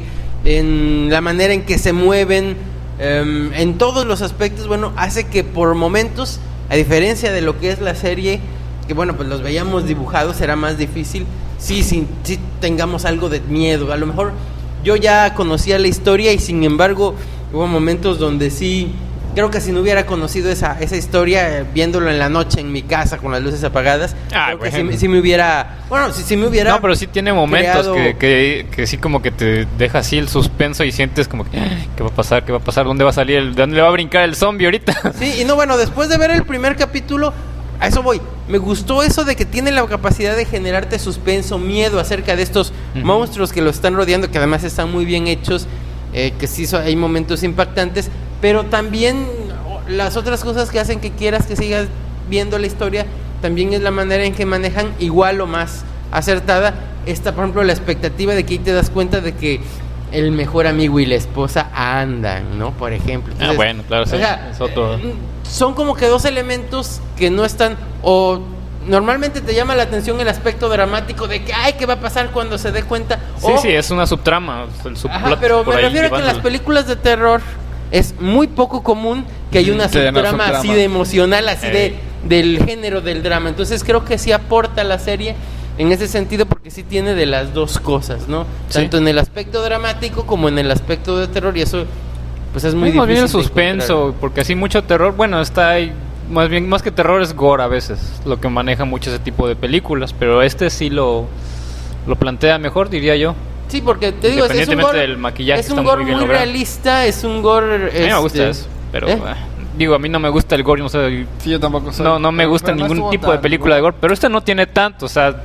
en la manera en que se mueven, em, en todos los aspectos, bueno, hace que por momentos, a diferencia de lo que es la serie, que bueno, pues los veíamos dibujados, era más difícil, sí, sí, sí tengamos algo de miedo. A lo mejor yo ya conocía la historia y sin embargo hubo momentos donde sí creo que si no hubiera conocido esa, esa historia, eh, viéndolo en la noche en mi casa con las luces apagadas, Ah, creo que bueno. sí, sí me hubiera... Bueno, si, si me hubiera... No, pero sí tiene momentos creado- que, que, que sí como que te deja así el suspenso y sientes como que "Ah, ¿qué va a pasar? ¿Qué va a pasar? ¿Dónde va a salir? El, ¿Dónde le va a brincar el zombie ahorita? Sí, y no, bueno, después de ver el primer capítulo, a eso voy. Me gustó eso de que tiene la capacidad de generarte suspenso, miedo acerca de estos Ujú. monstruos que lo están rodeando, que además están muy bien hechos, eh, que sí so- hay momentos impactantes, pero también oh, las otras cosas que hacen que quieras que sigas viendo la historia, también es la manera en que manejan igual o más acertada. Esta, por ejemplo, la expectativa de que ahí te das cuenta de que el mejor amigo y la esposa andan, ¿no? Por ejemplo. Ah, bueno, claro, sí, o sea, es otro. eh, son como que dos elementos que no están, o normalmente te llama la atención el aspecto dramático de que, ay, ¿qué va a pasar cuando se dé cuenta? Sí, O- sí, es una subtrama. El subplot Ajá, pero por me ahí refiero a que en las llevándolo. películas de terror es muy poco común que haya una Sí, una subtrama subtrama. así de emocional, así de Ey. del género del drama. Entonces creo que sí aporta la serie en ese sentido porque sí tiene de las dos cosas, ¿no? Sí. Tanto en el aspecto dramático como en el aspecto de terror, y eso pues es muy Sí, más bien el difícil de suspenso, encontrar. porque así mucho terror, bueno, está ahí, más bien, más que terror es gore a veces, lo que maneja mucho ese tipo de películas, pero este sí lo, lo plantea mejor, diría yo. Sí, porque te digo, es- es un Independientemente gore, del maquillaje, es un está gore muy muy, bien logrado. realista, es un gore... A mí me gusta este, eso, pero ¿eh? ah, digo, a mí no me gusta el gore, no sé, Sí, yo tampoco soy. no, no me pero- gusta pero no ningún estuvo tipo de tan película de bueno. gore, pero esta no tiene tanto, o sea,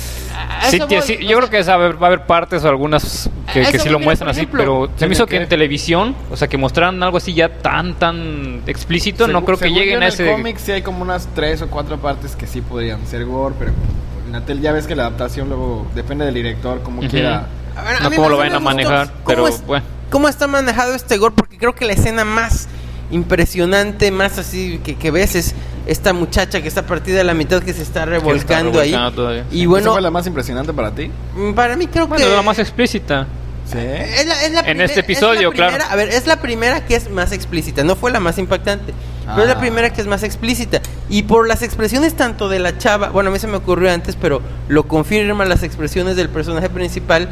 A sí, eso tie- voy, sí, o yo sea, creo que es, a ver, va a haber partes o algunas que, A que eso sí voy, lo mira, muestran por así, ejemplo, pero se me ¿tiene hizo qué? que en televisión, o sea, que mostraran algo así ya tan, tan explícito, no Segu- creo que según yo, lleguen en a el ese... cómic sí hay como unas tres o cuatro partes que sí podrían ser gore, pero en la tele ya ves que la adaptación luego depende del director, como Ujú. quiera. A ver, a No mí cómo más lo o vayan a menos manejar, ¿cómo pero es- bueno. ¿Cómo está manejado este gore? Porque creo que la escena más impresionante, más así que, que ves es esta muchacha que está partida a la mitad, que se está revolcando ahí. revolcando todavía. Y ¿Esa bueno, fue la más impresionante para ti? mm, para mí creo Bueno, que... es la más explícita. Sí. Es la- es la En primer- este es la episodio, primera- claro. A ver, es la primera que es más explícita. No fue la más impactante, pero es la Ah. primera que es más explícita. Y por las expresiones tanto de la chava, bueno, a mí se me ocurrió antes, pero lo confirman las expresiones del personaje principal.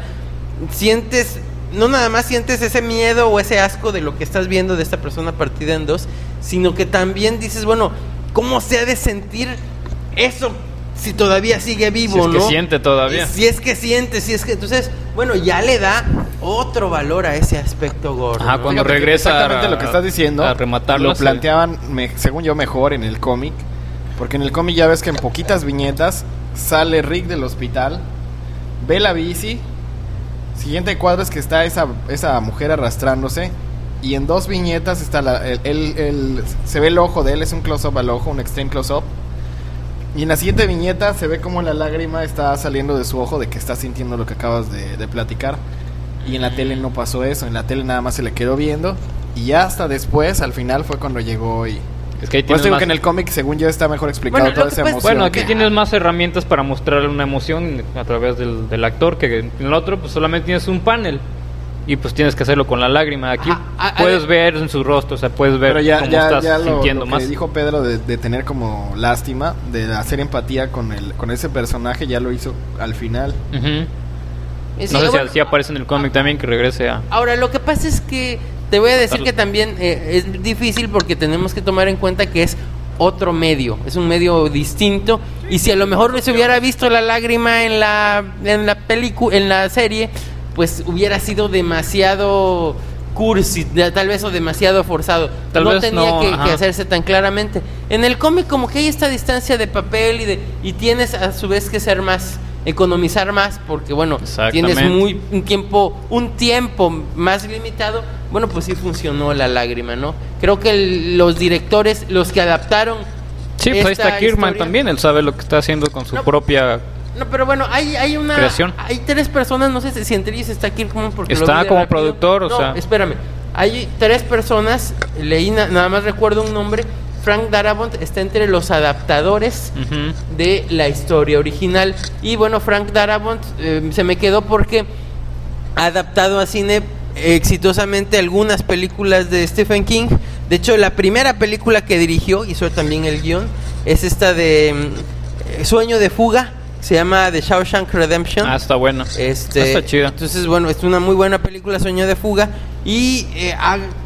Sientes, no nada más sientes ese miedo o ese asco de lo que estás viendo de esta persona partida en dos, sino que también dices, bueno, ¿cómo se ha de sentir eso si todavía sigue vivo, Si es que no? siente todavía. Si es que siente, si es que... Entonces, bueno, ya le da otro valor a ese aspecto gordo. Ajá, ¿no? cuando Fíjate que regresa exactamente a- lo que estás diciendo a rematarlo, lo sí. planteaban me- según yo mejor en el cómic, porque en el cómic ya ves que en poquitas viñetas sale Rick del hospital, ve la bici, siguiente cuadro es que está esa, esa mujer arrastrándose, y en dos viñetas está la, el, el- el- se ve el ojo de él, es un close-up al ojo, un extreme close-up, y en la siguiente viñeta se ve como la lágrima está saliendo de su ojo de que está sintiendo lo que acabas de, de platicar. Y en la tele no pasó eso, en la tele nada más se le quedó viendo. Y ya hasta después, al final, fue cuando llegó y... Es que ahí Por tienes eso digo más- que en el cómic, según yo, está mejor explicado Bueno, toda lo que esa pasa- emoción. Bueno, aquí que- tienes más herramientas para mostrarle una emoción a través del, del actor, que en el otro pues solamente tienes un panel y pues tienes que hacerlo con la lágrima. Aquí Ah, ah, puedes ah, ver en su rostro, o sea, puedes ver Pero ya, cómo ya, estás ya lo, sintiendo lo que más. dijo Pedro de, de tener como lástima, de hacer empatía con el con ese personaje, ya lo hizo al final. Ujú. Sí, No sé si bueno, así aparece en el cómic también, que regrese a... Ahora, lo que pasa es que te voy a decir Darle. que también eh, es difícil porque tenemos que tomar en cuenta que es otro medio, es un medio distinto, y si a lo mejor se hubiera visto la lágrima en la en la película, en la serie, pues hubiera sido demasiado cursi, de- tal vez o demasiado forzado. Tal no vez tenía no, que, ajá. que hacerse tan claramente. En el cómic como que hay esta distancia de papel y de y tienes a su vez que ser más economizar más porque bueno, tienes Exactamente. muy un tiempo un tiempo más limitado. Bueno, pues sí funcionó la lágrima, ¿no? Creo que el- los directores, los que adaptaron Sí, pues ahí esta está Kirman historia- también, él sabe lo que está haciendo con su No, propia... No, pero bueno, hay, hay una... Creación. Hay tres personas, no sé si entre ellos está Kirkman porque lo Está vi de como rápido. productor, o No, sea. espérame. Hay tres personas, leí na- nada más recuerdo un nombre. Frank Darabont está entre los adaptadores Ujú. de la historia original. Y bueno, Frank Darabont eh, se me quedó porque ha adaptado a cine exitosamente algunas películas de Stephen King. De hecho, la primera película que dirigió, hizo también el guión, es esta de mm, Sueño de Fuga. Se llama The Shawshank Redemption. Ah, está bueno. Este, Está chida. Entonces, bueno, es una muy buena película, Sueño de Fuga. Y eh, ha-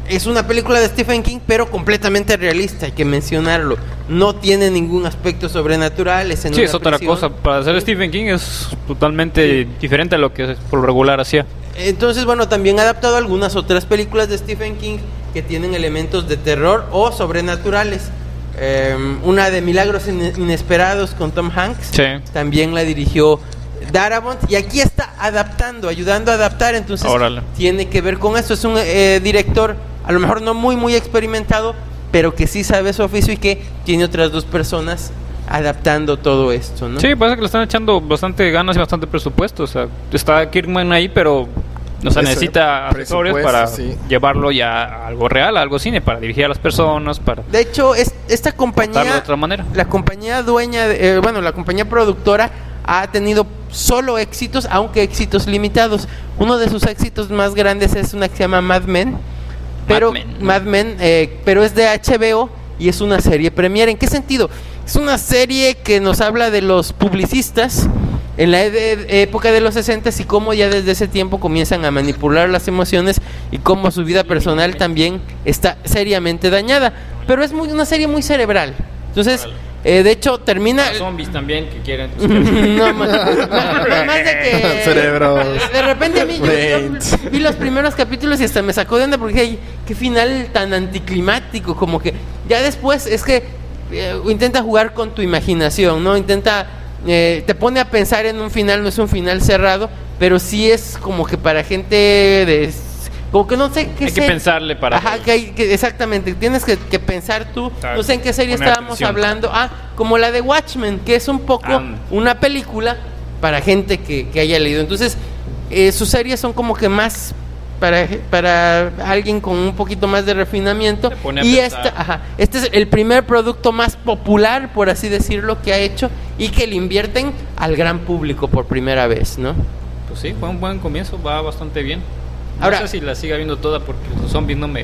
es una película de Stephen King, pero completamente realista, hay que mencionarlo. No tiene ningún aspecto sobrenatural. Es en Sí, una es otra prisión. cosa. Para hacer Stephen King es totalmente diferente a lo que por lo regular hacía. Entonces, bueno, también ha adaptado algunas otras películas de Stephen King que tienen elementos de terror o sobrenaturales. Eh, una de Milagros In- Inesperados con Tom Hanks. Sí. También la dirigió Darabont. Y aquí está adaptando, ayudando a adaptar. Entonces, Órale. tiene que ver con esto. Es un eh, director, a lo mejor no muy, muy experimentado, pero que sí sabe su oficio y que tiene otras dos personas adaptando todo esto, ¿no? Sí, parece que le están echando bastante ganas y bastante presupuesto. O sea, está Kirkman ahí, pero o sea, Ese necesita asesores presupuesto, para sí. llevarlo ya a algo real, a algo cine, para dirigir a las personas, para De hecho, es, esta contarlo compañía, de otra manera. la compañía dueña, de- eh, bueno, la compañía productora ha tenido solo éxitos, aunque éxitos limitados. Uno de sus éxitos más grandes es una que se llama Mad Men, pero Men. Mad Men, eh, pero es de H B O y es una serie premier. ¿En qué sentido? Es una serie que nos habla de los publicistas en la ed- época de los sesenta y cómo ya desde ese tiempo comienzan a manipular las emociones y cómo su vida personal también está seriamente dañada. Pero es muy, una serie muy cerebral. Entonces, eh, de hecho, termina... Zombies también que quieren. no, más, más- más de que Cerebros. de repente a mí yo, yo Brains. vi los primeros capítulos y hasta me sacó de onda porque dije, "Ay, qué final tan anticlimático", como que ya después es que eh, intenta jugar con tu imaginación, ¿no? Intenta eh, te pone a pensar en un final, no es un final cerrado, pero sí es como que para gente de como que no sé qué Hay que ser- pensarle para Ajá, que hay que exactamente, tienes que, que pensar tú, Claro, no sé en qué serie poner estábamos atención. hablando, ah, como la de Watchmen, que es un poco Ah. una película para gente que, que haya leído. Entonces, eh, sus series son como que más para, para alguien con un poquito más de refinamiento. Se pone a Y pensar. esta, ajá, este es el primer producto más popular, por así decirlo, que ha hecho y que le invierten al gran público por primera vez, ¿no? Pues sí, fue un buen comienzo, va bastante bien. No Ahora- sé si la siga viendo toda porque los zombies no me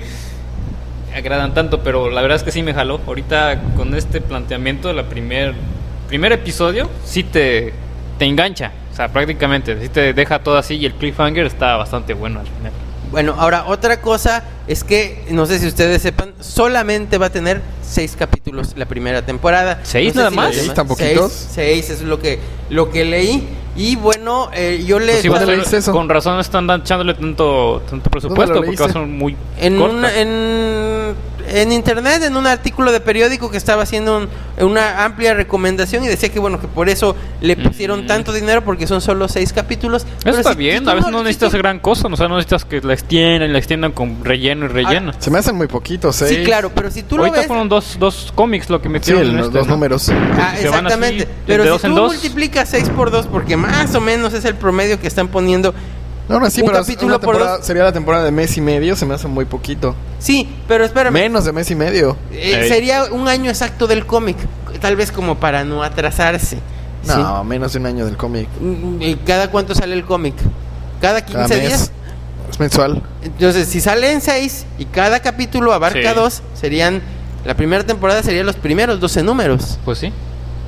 agradan tanto, pero la verdad es que sí me jaló. Ahorita con este planteamiento, la primer primer episodio sí te, te engancha, o sea, prácticamente, sí te deja todo así y el cliffhanger está bastante bueno al final. Bueno, ahora otra cosa es que, no sé si ustedes sepan, solamente va a tener seis capítulos la primera temporada. ¿Seis No sé nada si más? los ¿Seis? demás- ¿Tan poquitos? Seis, seis es lo que, lo que leí. Y bueno, eh, yo le... Pues sí, va a ¿Dónde ser- leíste eso? con razón están dan- echándole tanto, tanto presupuesto lo porque va a leíste? ser muy En, corta. un- en, en internet, en un artículo de periódico que estaba haciendo un- una amplia recomendación y decía que bueno, que por eso le pusieron Mm. tanto dinero porque son solo seis capítulos. Eso Pero está si- bien, si tú a veces no- no si necesitas tú- gran cosa, o sea, no necesitas que la extiendan, la extiendan con relleno y relleno. Se me hacen muy poquitos, ¿eh? Sí, claro, pero si tú lo Ahorita ves... fueron dos, dos cómics lo que Sí, metieron en los este, dos ¿no? números. Ah, Se van así, exactamente. de Pero dos si en tú dos. multiplicas seis por dos, porque más o menos es el promedio que están poniendo. No, no, sí, Un pero es capítulo una por temporada- dos. sería la temporada de mes y medio, se me hace muy poquito. Sí, pero espérame. Menos de mes y medio. Eh, Ey. sería un año exacto del cómic, tal vez como para no atrasarse. No, menos de un año del cómic. ¿Sí? Mm, ¿Y cada cuánto sale el cómic? ¿Cada Cada quince mes. días? Es mensual. Entonces, si salen seis y cada capítulo abarca Sí. dos, serían... La primera temporada serían los primeros doce números. Pues sí.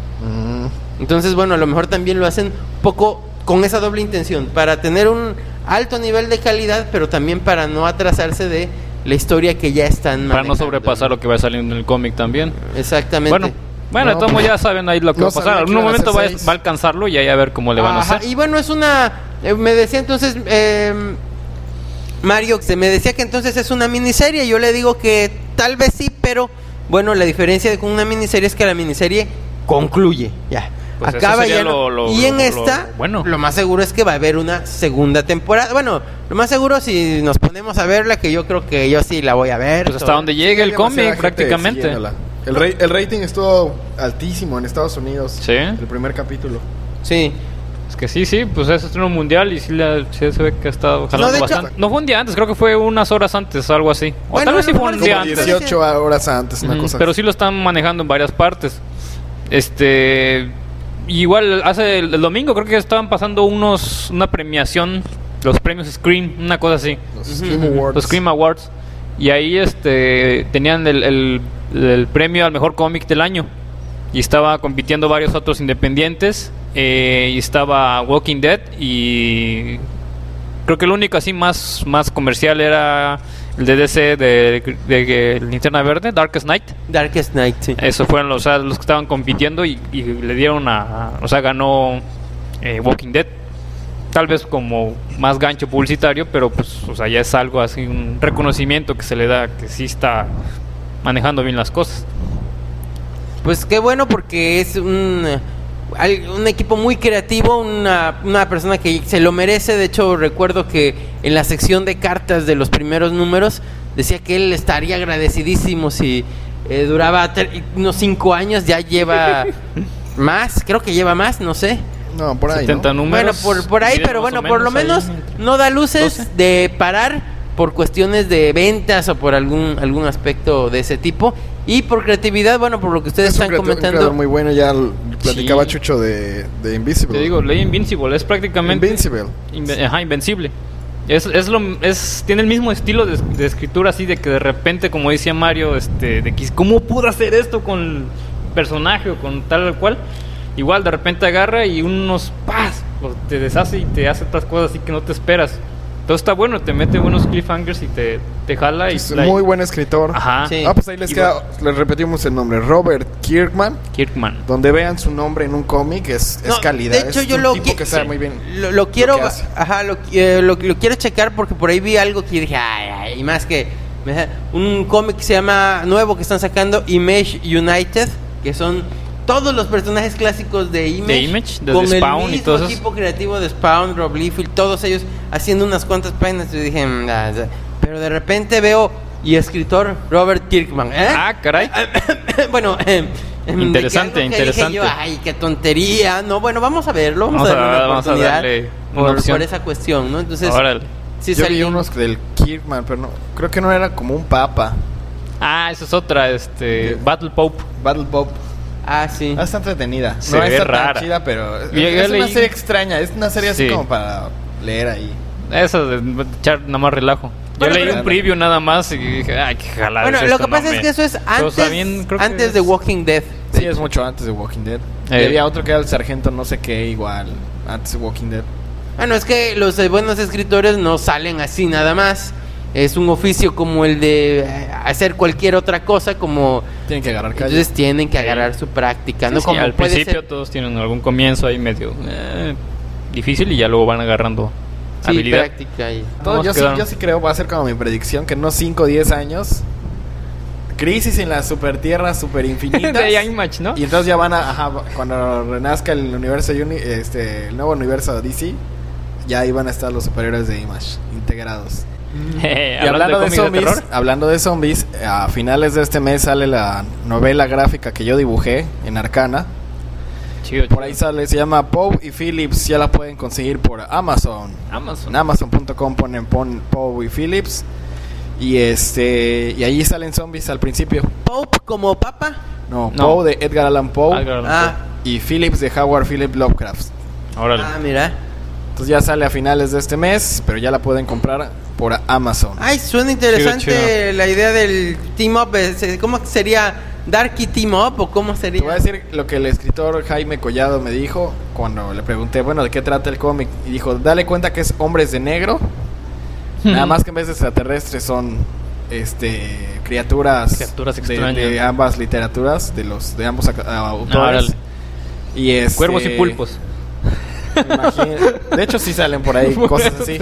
Mm. Entonces, bueno, a lo mejor también lo hacen poco con esa doble intención, para tener un alto nivel de calidad, pero también para no atrasarse de la historia que ya están Para no manejando, sobrepasar ¿no? lo que va saliendo en el cómic también. Exactamente. Bueno, bueno, No, de todos modos pues, ya saben ahí lo que no va a pasar. sabía En que un iban a momento ser va, seis. va a alcanzarlo y ahí a ver cómo le van a Ajá, hacer. y bueno, es una... eh, me decía entonces... Eh, Mario, se me decía que entonces es una miniserie. Yo le digo que tal vez sí, pero bueno, la diferencia de con una miniserie es que la miniserie concluye, ya. Pues eso Acaba sería ya. no- lo- lo- y en lo- esta, lo bueno. lo más seguro es que va a haber una segunda temporada. Bueno, lo más seguro si nos ponemos a verla, que yo creo que yo sí la voy a ver. Pues hasta todo. donde llegue el Hay demasiada cómic gente prácticamente. siguiéndola. El, ra- el rating estuvo altísimo en Estados Unidos. Sí. El primer capítulo. Sí. Es que sí, sí, pues es estreno mundial y sí, la- sí se ve que ha estado jalando de hecho- bastante. No fue un día antes, creo que fue unas horas antes, algo así. O Bueno, tal vez sí a lo fue un mejor día sí, antes. dieciocho horas antes, una Ujú, cosa pero así. sí lo están manejando en varias partes. Este, igual hace el, el domingo creo que estaban pasando unos una premiación, los premios Scream, una cosa así, Los Scream Awards. los Scream Awards, y ahí este tenían el, el, el premio al mejor cómic del año y estaba compitiendo varios otros independientes, eh, y estaba Walking Dead y creo que el único así más más comercial era el de D C de, de, de Linterna Verde, Darkest Night. Darkest Night, sí. Eso fueron los, o sea, los que estaban compitiendo y, y le dieron a... O sea, ganó eh, Walking Dead. Tal vez como más gancho publicitario, pero pues, o sea, ya es algo así, un reconocimiento que se le da, que sí está manejando bien las cosas. Pues qué bueno, porque es un, un equipo muy creativo, una, una persona que se lo merece. De hecho, recuerdo que en la sección de cartas de los primeros números decía que él estaría agradecidísimo si eh, duraba ter- unos cinco años, ya lleva más, creo que lleva más, no sé. No, por ahí, setenta ¿no? números. Bueno, por, por ahí, pero bueno, por lo menos ahí, no da luces doce. de parar por cuestiones de ventas o por algún algún aspecto de ese tipo. Y por creatividad, bueno, por lo que ustedes Es un están creador- un comentando. creador muy bueno, ya l- platicaba Sí. Chucho de, de Invisible. Te digo, ley Invincible, es prácticamente... Invincible. Inve- Ajá, invencible. Es, es lo, es, tiene el mismo estilo de, de escritura, así de que de repente, como decía Mario, este, de que cómo pudo hacer esto con el personaje o con tal cual. Igual de repente agarra y unos ¡paz! Pues, te deshace y te hace otras cosas así que no te esperas. Entonces está bueno, te mete buenos cliffhangers y te, te jala y Es la- muy buen escritor. Ajá. Sí. Ah, pues ahí les Y queda, les repetimos el nombre, Robert Kirkman. Kirkman. Donde vean su nombre en un cómic es, es No, calidad. de hecho, es yo un lo tipo qui- que sabe sí. muy bien. Lo, lo quiero, que hace. ajá, lo, eh, lo, lo quiero checar porque por ahí vi algo que dije, ay, ay, y más que me- un cómic que se llama nuevo que están sacando, Image United, que son todos los personajes clásicos de Image, De Image, desde con Spawn y el mismo todos esos. equipo creativo de Spawn, Rob Liefeld, todos ellos haciendo unas cuantas páginas. Y dije, mm, ah, ah. Pero de repente veo y escritor Robert Kirkman, ¿eh? Ah, caray. Bueno, eh, em, Interesante, de que algo que interesante. dije yo, ay, qué tontería. No, bueno, vamos a verlo, vamos, Vamos a darle a- una vamos a oportunidad darle una por, opción. por esa cuestión, ¿no? Entonces, Órale. sí Yo vi salí- unos del Kirkman, pero no, creo que no era como un papa. Ah, esa es otra, este... Battle Pope. Battle Pop. Ah, sí. Ah, está entretenida. Se no ve está rara. tan chida, pero es, Yo- yo es una leí- serie extraña. Es una serie así Sí. como para leer ahí. Esa de echar nada más relajo. Yo Bueno, leí pero- un preview nada más y dije, ay, qué jalada Bueno, es lo esto, que pasa no es me- que eso es Pero antes, está bien, creo que antes de es- Walking Dead. Sí, es mucho antes de Walking Dead. Eh. Y había otro que era el sargento no sé qué, igual, antes de Walking Dead. Bueno, es que los eh, buenos escritores no salen así nada más. Es un oficio como el de eh, hacer cualquier otra cosa, como Tienen que agarrar calle. entonces tienen que agarrar su práctica, Sí, no sí, como al puede principio ser- todos tienen algún comienzo ahí medio eh, difícil y ya luego van agarrando sí, habilidad. práctica y Todo- Vamos yo, sí, quedando. yo sí creo, va a ser como mi predicción, que en unos cinco o diez años, crisis en las super tierras super infinitas. De ahí Image, ¿no? Y entonces ya van a, ajá, cuando renazca el universo, uni- este, el nuevo universo de D C, ya ahí van a estar los superhéroes de Image integrados. Eh, Y hablando de, cómics zombies, terror, hablando de zombies, a finales de este mes sale la novela gráfica que yo dibujé en Arcana. chido, Por ahí sale, se llama Poe y Phillips, ya la pueden conseguir por Amazon. Amazon. En amazon punto com ponen pon Poe y Phillips. Y este y ahí salen zombies al principio. Pope como papa. No, No. Poe de Edgar Allan Poe Edgar Allan Ah, y Phillips de Howard Philip Lovecraft. Órale. ah, mira. Entonces ya sale a finales de este mes, pero ya la pueden comprar por Amazon. Ay, suena interesante Chido, chido. la idea del team up. eh, ¿Cómo sería Darky Team Up o cómo Te sería? voy a decir lo que el escritor Jaime Collado me dijo cuando le pregunté, bueno, ¿de qué trata el cómic? Y dijo, dale cuenta que es hombres de negro, nada más que en vez de extraterrestres son este criaturas, Criaturas de- extrañas. de, ambas literaturas, de los de ambos ac- Ah, autores. órale. Y este, Cuervos y pulpos. me imagino- de hecho sí salen por ahí cosas así.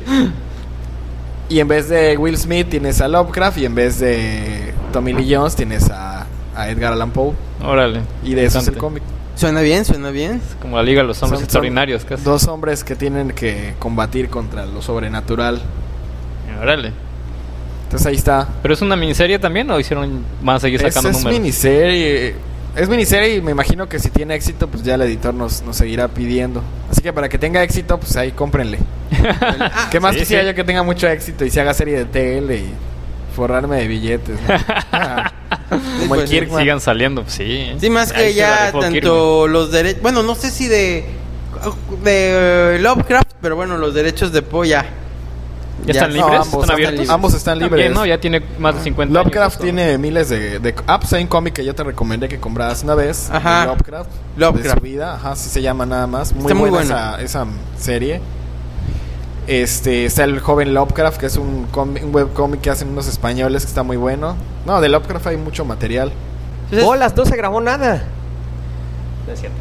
Y en vez de Will Smith tienes a Lovecraft y en vez de Tommy Lee Jones tienes a, a Edgar Allan Poe. Órale. Y de eso es el Interesante. cómic. Suena bien, suena bien. Como la Liga de los Hombres Son- Extraordinarios, son casi. Dos hombres que tienen que combatir contra lo sobrenatural. Órale. Entonces ahí está. ¿Pero es una miniserie también o hicieron van a seguir Es, sacando es números? miniserie. Es miniserie y me imagino que si tiene éxito, pues ya el editor nos, nos seguirá pidiendo. Así que para que tenga éxito, pues ahí cómprenle. Ah, ¿Qué más sí, quisiera sí. yo que tenga mucho éxito y se haga serie de T L y forrarme de billetes? ¿no? Ah, Como el Pues, Kirkman. Sigan saliendo, pues, sí. Sí, más Ahí que se la ya rifó tanto los derechos, bueno, no sé si de de eh, Lovecraft, pero bueno, los derechos de Poe ya. ¿Ya están No, libres? ambos, ¿Están abiertos? ambos están También, libres. ¿no? Ya tiene más de cincuenta Lovecraft años. tiene miles de, de... Ah, pues hay un cómic que yo te recomendé que compraras una vez. Ajá. de Lovecraft. Lovecraft. De su vida. Ajá, así se llama nada más. Muy Está muy buena bueno. esa, esa serie. Este, está el joven Lovecraft, que es un, com- un webcomic que hacen unos españoles que está muy bueno. No, de Lovecraft hay mucho material. Entonces, Oh, las no se grabó nada. No es cierto.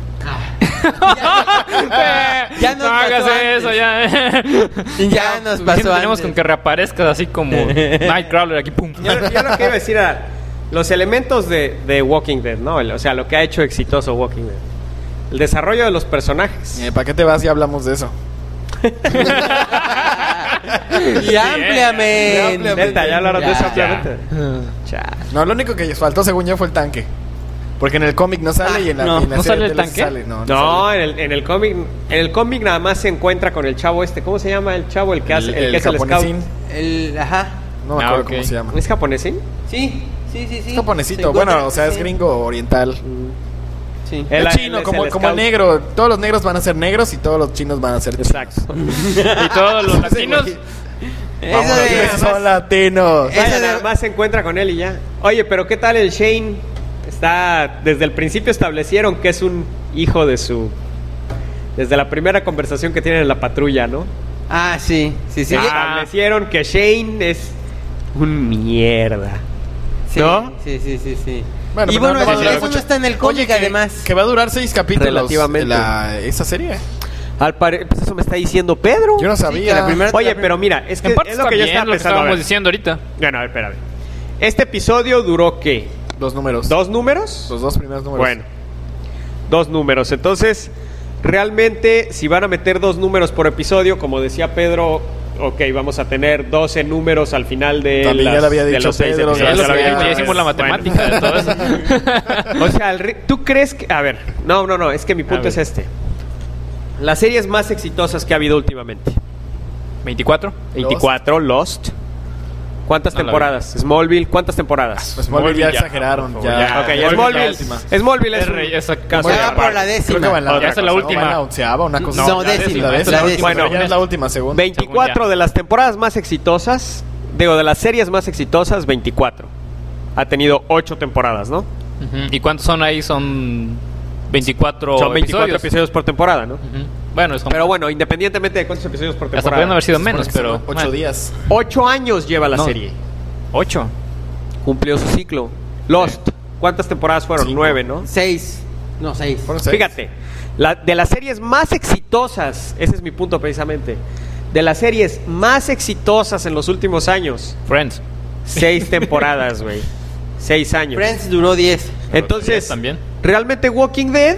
Ya nos no hagas pasó eso, antes. ya. Ya nos Suficiente pasó tenemos antes. con que reaparezcas así como Nightcrawler aquí, pum. Yo, yo lo que iba a decir era los elementos de, de Walking Dead, ¿no? El- o sea, lo que ha hecho exitoso Walking Dead. El desarrollo de los personajes. Eh, ¿Para qué te vas? Ya hablamos de eso. Y ampliamente. Neta, ya hablaron de eso Ya. ampliamente. Chale. No, lo único que les faltó, según yo, fue el tanque. Porque en el cómic no sale Ah, y en la, no, y en la ¿no serie sale el de tele sí tanque? sale. No, no No, sale. en el, en el cómic en el cómic nada más se encuentra con el chavo este. ¿Cómo se llama el chavo? El que hace el, que es el scout. japonesín. El, ajá. No me Ah, acuerdo ok. cómo se llama. ¿Es japonesín? Sí, sí, sí, sí. Es japonesito. Se encuentra- Bueno, o sea, es sí, gringo oriental. Sí. El- Es chino, él es como, el como el scout. negro. Todos los negros van a ser negros y todos los chinos van a ser chinos. Exacto. Y todos los latinos. Eso Vamos, de- esos son latinos. Ese Vaya, de- nada más se encuentra con él y ya. Oye, pero ¿qué tal el Shane? Está, desde el principio establecieron que es un hijo de su... Desde la primera conversación que tienen en la patrulla, ¿no? Ah, sí, sí, sí. Ah. Establecieron que Shane es un mierda. Sí, ¿no? Sí, sí, sí, sí. Bueno, y pero bueno, no va a eso, durar eso mucho. no está en el Oye, cómic, que- además. Que va a durar seis capítulos. Relativamente. La, esa serie. Al pare... Pues eso me está diciendo Pedro. Yo no Sí, sabía. que la primera- Oye, pero mira, es que En parte es lo está que yo bien estaba lo que pensando. a estábamos ver. diciendo ahorita. Bueno, a ver, espérame. Este episodio duró, ¿qué? Dos números. ¿Dos números? Los dos primeros números. Bueno, dos números. Entonces, realmente, si van a meter dos números por episodio, como decía Pedro, ok, vamos a tener doce números al final de, También ya las- lo había de dicho los seis Pedro, episodios. Ya, ya lo lo que había- ya hicimos la Bueno. matemática de todo eso. O sea, el ri- ¿tú crees que...? A ver, no, no, no, es que mi punto ver. es este. Las series más exitosas que ha habido últimamente. ¿veinticuatro? veinticuatro, Lost. ¿Cuántas No la vi. temporadas? Smallville, ¿cuántas temporadas? Pues Smallville ya Smallville ya, exageraron. por Ya, favor, ya. Ok, Smallville Smallville, es la última. Smallville es Es un re- esa caso Ya de va aparte. por la Creo décima. que va en la, Ya es la no, última. va en la onceava, una cosa No, así. décima. La es décima. la décima. Bueno, ya es la última, según. veinticuatro ya. de las temporadas más exitosas, digo, de las series más exitosas, veinticuatro. Ha tenido ocho temporadas, ¿no? Ujú. ¿Y cuántos son ahí? Son veinticuatro Son veinticuatro episodios. episodios. por temporada, ¿no? Ujú. Bueno, es como... Pero bueno, independientemente de cuántos episodios por hasta temporada. pueden haber sido Supone menos, que pero... son Ocho bueno. días. Ocho años lleva la No. serie. Ocho. Cumplió su ciclo. Lost. ¿Cuántas temporadas fueron? Cinco. Nueve, ¿no? Seis. No, seis. Fueron seis. Fíjate, la, de las series más exitosas, ese es mi punto precisamente, de las series más exitosas en los últimos años, Friends. seis temporadas, güey. Seis años. Friends duró diez. Entonces, También. realmente Walking Dead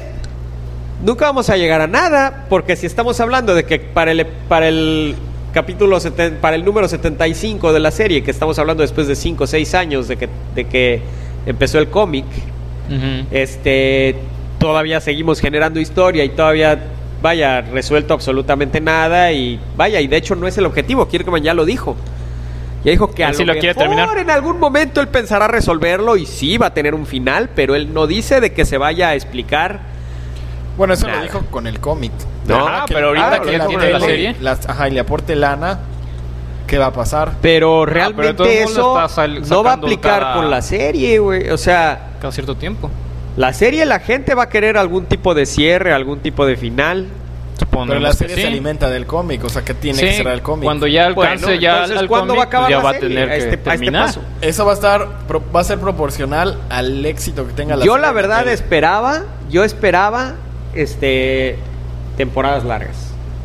nunca vamos a llegar a nada, porque si estamos hablando de que para el para el capítulo seten- para el número setenta y cinco de la serie, que estamos hablando después de cinco o seis años de que de que empezó el cómic, Ujú. este todavía seguimos generando historia y todavía vaya resuelto absolutamente nada y vaya, y de hecho no es el objetivo. Kirkman ya lo dijo. Ya dijo que a Él sí lo lo quiere mejor terminar. en algún momento él pensará resolverlo y sí va a tener un final, pero él no dice de que se vaya a explicar. Bueno, eso Nada. lo dijo con el cómic. No, Ajá, que- pero ahorita claro, que le ya tiene aporte- la serie. las- ajá, y le aporte lana, ¿qué va a pasar? Pero de realmente todos modos eso lo está sal- no va a sacando aplicar cada- con la serie, güey. O sea, Cada cierto tiempo. la serie la gente va a querer algún tipo de cierre, algún tipo de final. Suponemos Pero la que serie sí. se alimenta del cómic, o sea, que tiene Sí, que cerrar el cómic. Cuando ya alcance Bueno, ya entonces, al ¿cuándo cómic, va a acabar pues ya la va a serie? tener A que este- a este terminar. paso. Eso va a estar pro- va a ser proporcional al éxito que tenga la Yo serie. la verdad Porque- esperaba, yo esperaba este temporadas largas.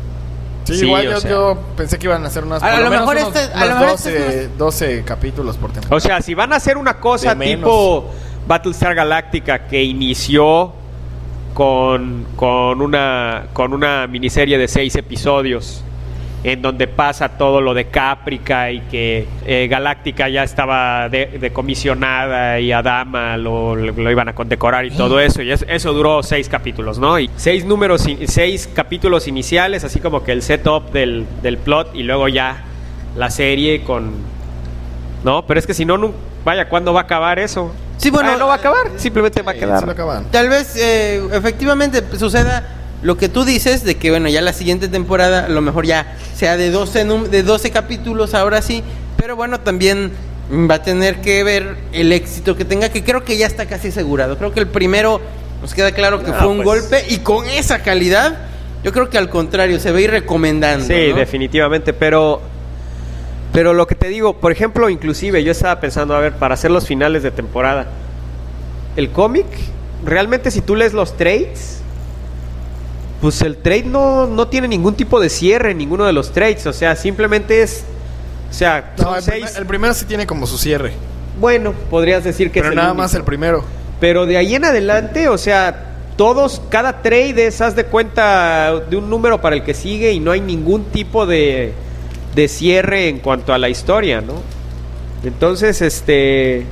Sí, Sí, igual o yo, sea. yo pensé que iban a hacer unas A por lo lo menos mejor unos- este- a unas lo mejor doce, este es doce capítulos por temporada. O sea, si van a hacer una cosa De menos. tipo Battlestar Galactica que inició con, con una con una miniserie de seis episodios en donde pasa todo lo de Caprica y que eh, Galáctica ya estaba de- decomisionada y Adama lo, lo iban a condecorar y todo eso, y es- eso duró seis capítulos, ¿no? Y seis números, in- seis capítulos iniciales, así como que el setup del, del plot y luego ya la serie con... No, pero es que si no, no vaya, ¿cuándo va a acabar eso? Sí, bueno, Ah, no va a acabar, simplemente va a Sí, quedar. se lo acaban. Tal vez eh, efectivamente suceda lo que tú dices, de que bueno, ya la siguiente temporada a lo mejor ya sea de doce, num- de doce capítulos, ahora sí, pero bueno, también mm, va a tener que ver el éxito que tenga, que creo que ya está casi asegurado. Creo que el primero nos queda claro que No, fue un pues. golpe y con esa calidad Yo creo que al contrario, se va a ir recomendando. Sí, ¿no? definitivamente, pero pero lo que te digo, por ejemplo, inclusive yo estaba pensando, a ver, para hacer los finales de temporada, el cómic, realmente si tú lees los trades, pues el trade no, no tiene ningún tipo de cierre, ninguno de los trades, o sea, simplemente es, o sea, No, son el, seis, primer- el primero sí tiene como su cierre. bueno, podrías decir que Pero es el nada único. más el primero. Pero de ahí en adelante, o sea, todos, cada trade es, haz de cuenta, de un número para el que sigue y no hay ningún tipo de, de cierre en cuanto a la historia, ¿no? Entonces, este...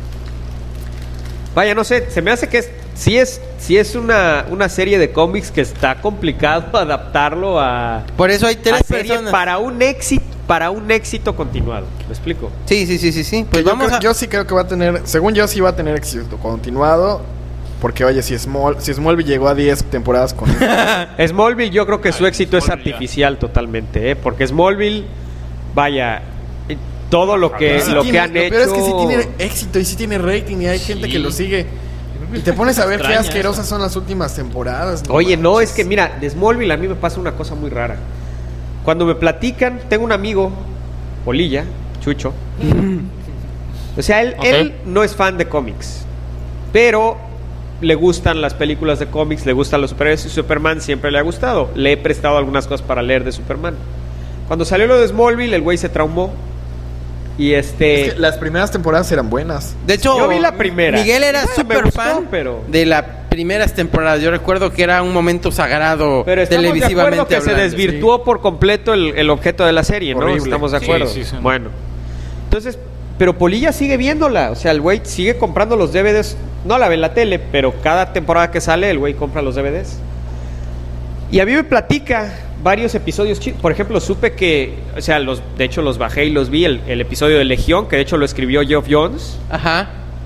Vaya, no sé, se me hace que es, sí es, sí es una, una serie de cómics que está complicado adaptarlo a, Por eso hay tres a serie personas. para un éxito, para un éxito continuado. ¿Me explico? Sí, sí, sí, sí, sí. Pues Que yo, vamos creo- a... yo sí creo que va a tener, según yo sí va a tener éxito continuado, porque oye, si Small, si Smallville llegó a diez temporadas con Smallville, yo creo que su Ay, éxito es Smallville ya. artificial totalmente, ¿eh? Porque Smallville, vaya, eh, todo lo que, Sí lo tiene- que han lo hecho... peor es que sí tiene éxito y sí tiene rating y hay gente que lo sigue. Y te pones a ver qué Extraña asquerosas eso. son las últimas temporadas. Oye, no, manches. es que mira, de Smallville a mí me pasa una cosa muy rara. Cuando me platican, tengo un amigo, Polilla, Chucho. O sea, él, Ok. él no es fan de cómics, pero le gustan las películas de cómics, le gustan los superhéroes y Superman siempre le ha gustado. Le he prestado algunas cosas para leer de Superman. Cuando salió lo de Smallville, el güey se traumó. Y este... Es que las primeras temporadas eran buenas. De hecho, Yo vi la primera. Miguel era Ah, me súper gustó, fan pero- de las primeras temporadas. Yo recuerdo que era un momento sagrado Pero estamos de acuerdo televisivamente que se hablando. desvirtuó por completo el, el objeto de la serie, ¿no? Horrible. Estamos de Sí, acuerdo. sí, sí. Bueno. Entonces, pero Polilla sigue viéndola. O sea, el güey sigue comprando los D V Ds. No la ve en la tele, pero cada temporada que sale, el güey compra los D V Ds. Y a mí me platica varios episodios chidos. Por ejemplo, supe que, o sea, los, de hecho los bajé y los vi. El, el episodio de Legión, que de hecho lo escribió Geoff Jones. Ajá.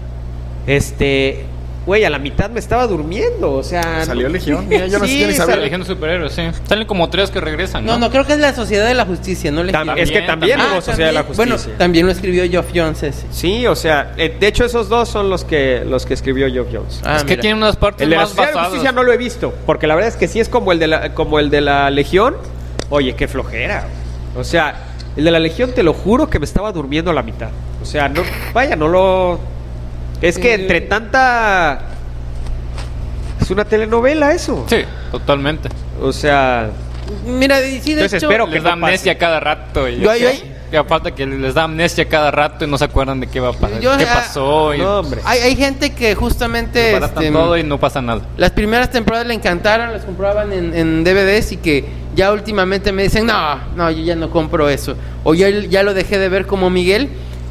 Este, güey, a la mitad me estaba durmiendo. O sea, ¿Salió no- Legión? Mira, yo no sé, Sí, yo ni sabía. salió- La Legión de Superhéroes, sí. Salen como tres que regresan, ¿no? No, no, creo que es la Sociedad de la Justicia, no Legión. Tam- es que también También, hubo Sociedad de la también. Justicia. Bueno, también lo escribió Geoff Jones ese. Sí, o sea, eh, de hecho esos dos son los que los que escribió Geoff Jones. Ah, es que mira. tienen unas partes El de la más Sociedad de la basadas. Justicia no lo he visto, porque la verdad es que sí es como el de la como el de la Legión. Oye, qué flojera. O sea, el de la Legión te lo juro que me estaba durmiendo a la mitad. O sea, no, vaya, no lo es que Eh, entre tanta es una telenovela eso. Sí, totalmente. O sea, Mira, y sí, de Entonces hecho... espero que Les no da amnesia pase. cada rato. Y Yo- yo- que falta que les da amnesia cada rato y no se acuerdan de qué va a pasar. Yo- ¿Qué ah, pasó? Y no, hombre. Hay, hay gente que justamente... baratan este, todo y no pasa nada. Las primeras temporadas le encantaron, las compraban en, en D V Ds y que ya últimamente me dicen, no, no, yo ya no compro eso. O ya, ya lo dejé de ver como Miguel.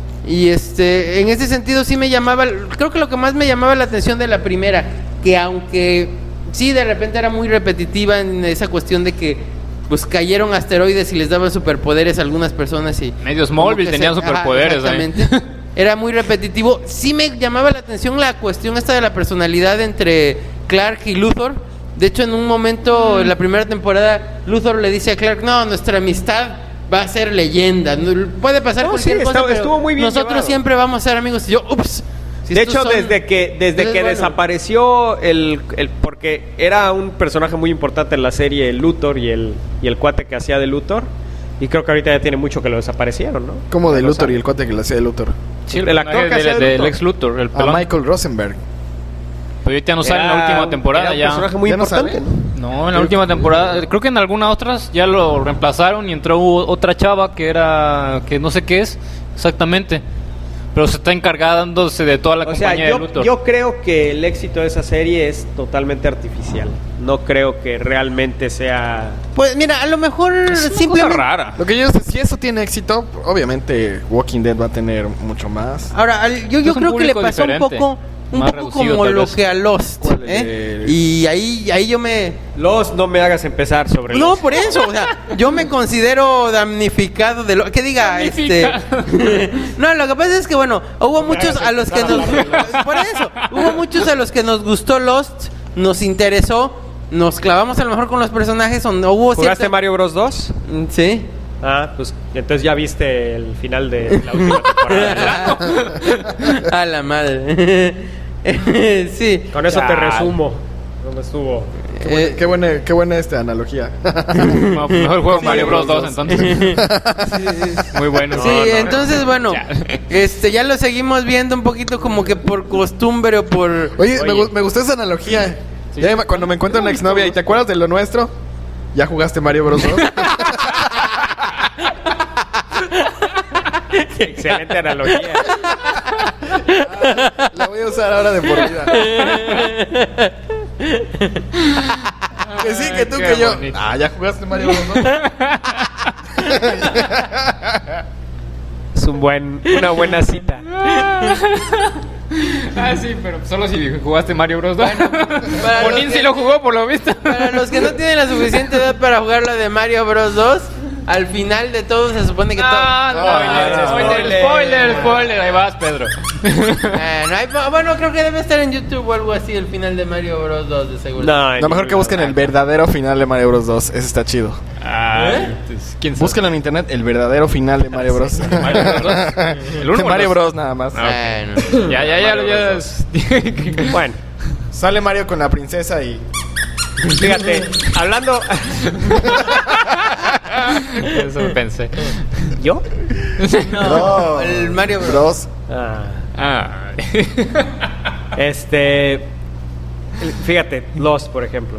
Y este, en ese sentido sí me llamaba, creo que lo que más me llamaba la atención de la primera, que aunque sí de repente era muy repetitiva en esa cuestión de que pues cayeron asteroides y les daban superpoderes a algunas personas y... Medio como Smallville que tenían se- superpoderes, ajá, ¿eh? exactamente. Era muy repetitivo. Sí me llamaba la atención la cuestión esta de la personalidad entre Clark y Luthor. De hecho, en un momento, en la primera temporada, Luthor le dice a Clark, no, nuestra amistad va a ser leyenda. No- Puede pasar No, cualquier sí, cosa, está- pero estuvo muy bien nosotros llevado. siempre vamos a ser amigos. Y yo, ups. si de estos hecho, son- desde que desde Entonces, que bueno, desapareció el, el porque era un personaje muy importante en la serie el Luthor y el y el cuate que hacía de Luthor y creo que ahorita ya tiene mucho que lo desaparecieron, ¿no? Como de Ya lo Luthor y saben. el cuate que le hacía de Luthor. Sí, el actor personaje que hacía del, de del Luthor. ex Luthor, el A pelón. Michael Rosenberg. Pero ahorita no sale en la Era última un- temporada era un ya. personaje muy ¿Ya no importante, sale? ¿no? No, en la última temporada, creo que en algunas otras ya lo reemplazaron y entró otra chava que era, que no sé qué es exactamente, pero se está encargándose de toda la O sea, compañía de yo, Luthor. yo creo que el éxito de esa serie es totalmente artificial. No creo que realmente sea... Pues mira, a lo mejor es una cosa simplemente... rara. Lo que yo sé, si eso tiene éxito, obviamente Walking Dead va a tener mucho más. Ahora, al- yo, Es yo un creo que le público pasó un diferente, poco, un más poco reducido, como tal lo vez. que a Lost, ¿Cuál? ¿eh? El- Y ahí, ahí yo me... Los, no me hagas empezar sobre No, los- por eso, o sea, yo me considero damnificado de lo que diga Damnificado. este. No, lo que pasa es que bueno, hubo muchos a los que nos por eso, hubo muchos a los que nos gustó Lost, nos interesó, nos clavamos a lo mejor con los personajes o no hubo ¿Jugaste cierta- Mario Bros dos? Mm, Sí. Ah, pues entonces ya viste el final de la última temporada. A la madre. Sí. Con eso te Chale. resumo cómo estuvo. Qué buena, Eh, qué buena, qué buena esta analogía. No, mejor juego Sí, Mario Bros. Bros. dos, entonces. Muy bueno. Sí, No, no, entonces, bueno, Ya. este ya lo seguimos viendo un poquito como que por costumbre o por... Oye, Me, Oye. gu- me gustó esa analogía. Sí. Ya me- cuando me encuentro una exnovia y te acuerdas de lo nuestro, ¿ya jugaste Mario Bros. dos? Excelente analogía. La voy a usar ahora de por vida. Que sí, que tú, Qué que yo. bonito. Ah, ¿ya jugaste Mario Bros. dos? Es un buen, una buena cita. Ah, sí, pero solo si jugaste Mario Bros. dos. para Bonín los sí que- lo jugó, por lo visto. Para los que no tienen la suficiente edad para jugar la de Mario Bros. dos, al final de todo se supone que todo... Ah, spoiler, no, spoiler, spoiler. spoiler, spoiler. Ahí vas, Pedro. Eh, no hay- bueno, creo que debe estar en YouTube o algo así el final de Mario Bros. dos, de seguro. No, Lo mejor que busquen el verdadero final de Mario Bros. dos. Ese está chido. Ah, ¿Eh? entonces, ¿quién sabe? Búsquenlo en internet, el verdadero final de Mario Bros. Mario Bros. dos. El uno De o Mario el dos. Bros. nada más. Ah. Bueno. Ya, ya, ya, Mario ya. Bros. Bueno, Sale Mario con la princesa y. fíjate, hablando. Eso pensé. ¿Yo? No, el Mario Bros. Bros. Ah, Ah. este. Fíjate, Lost, por ejemplo.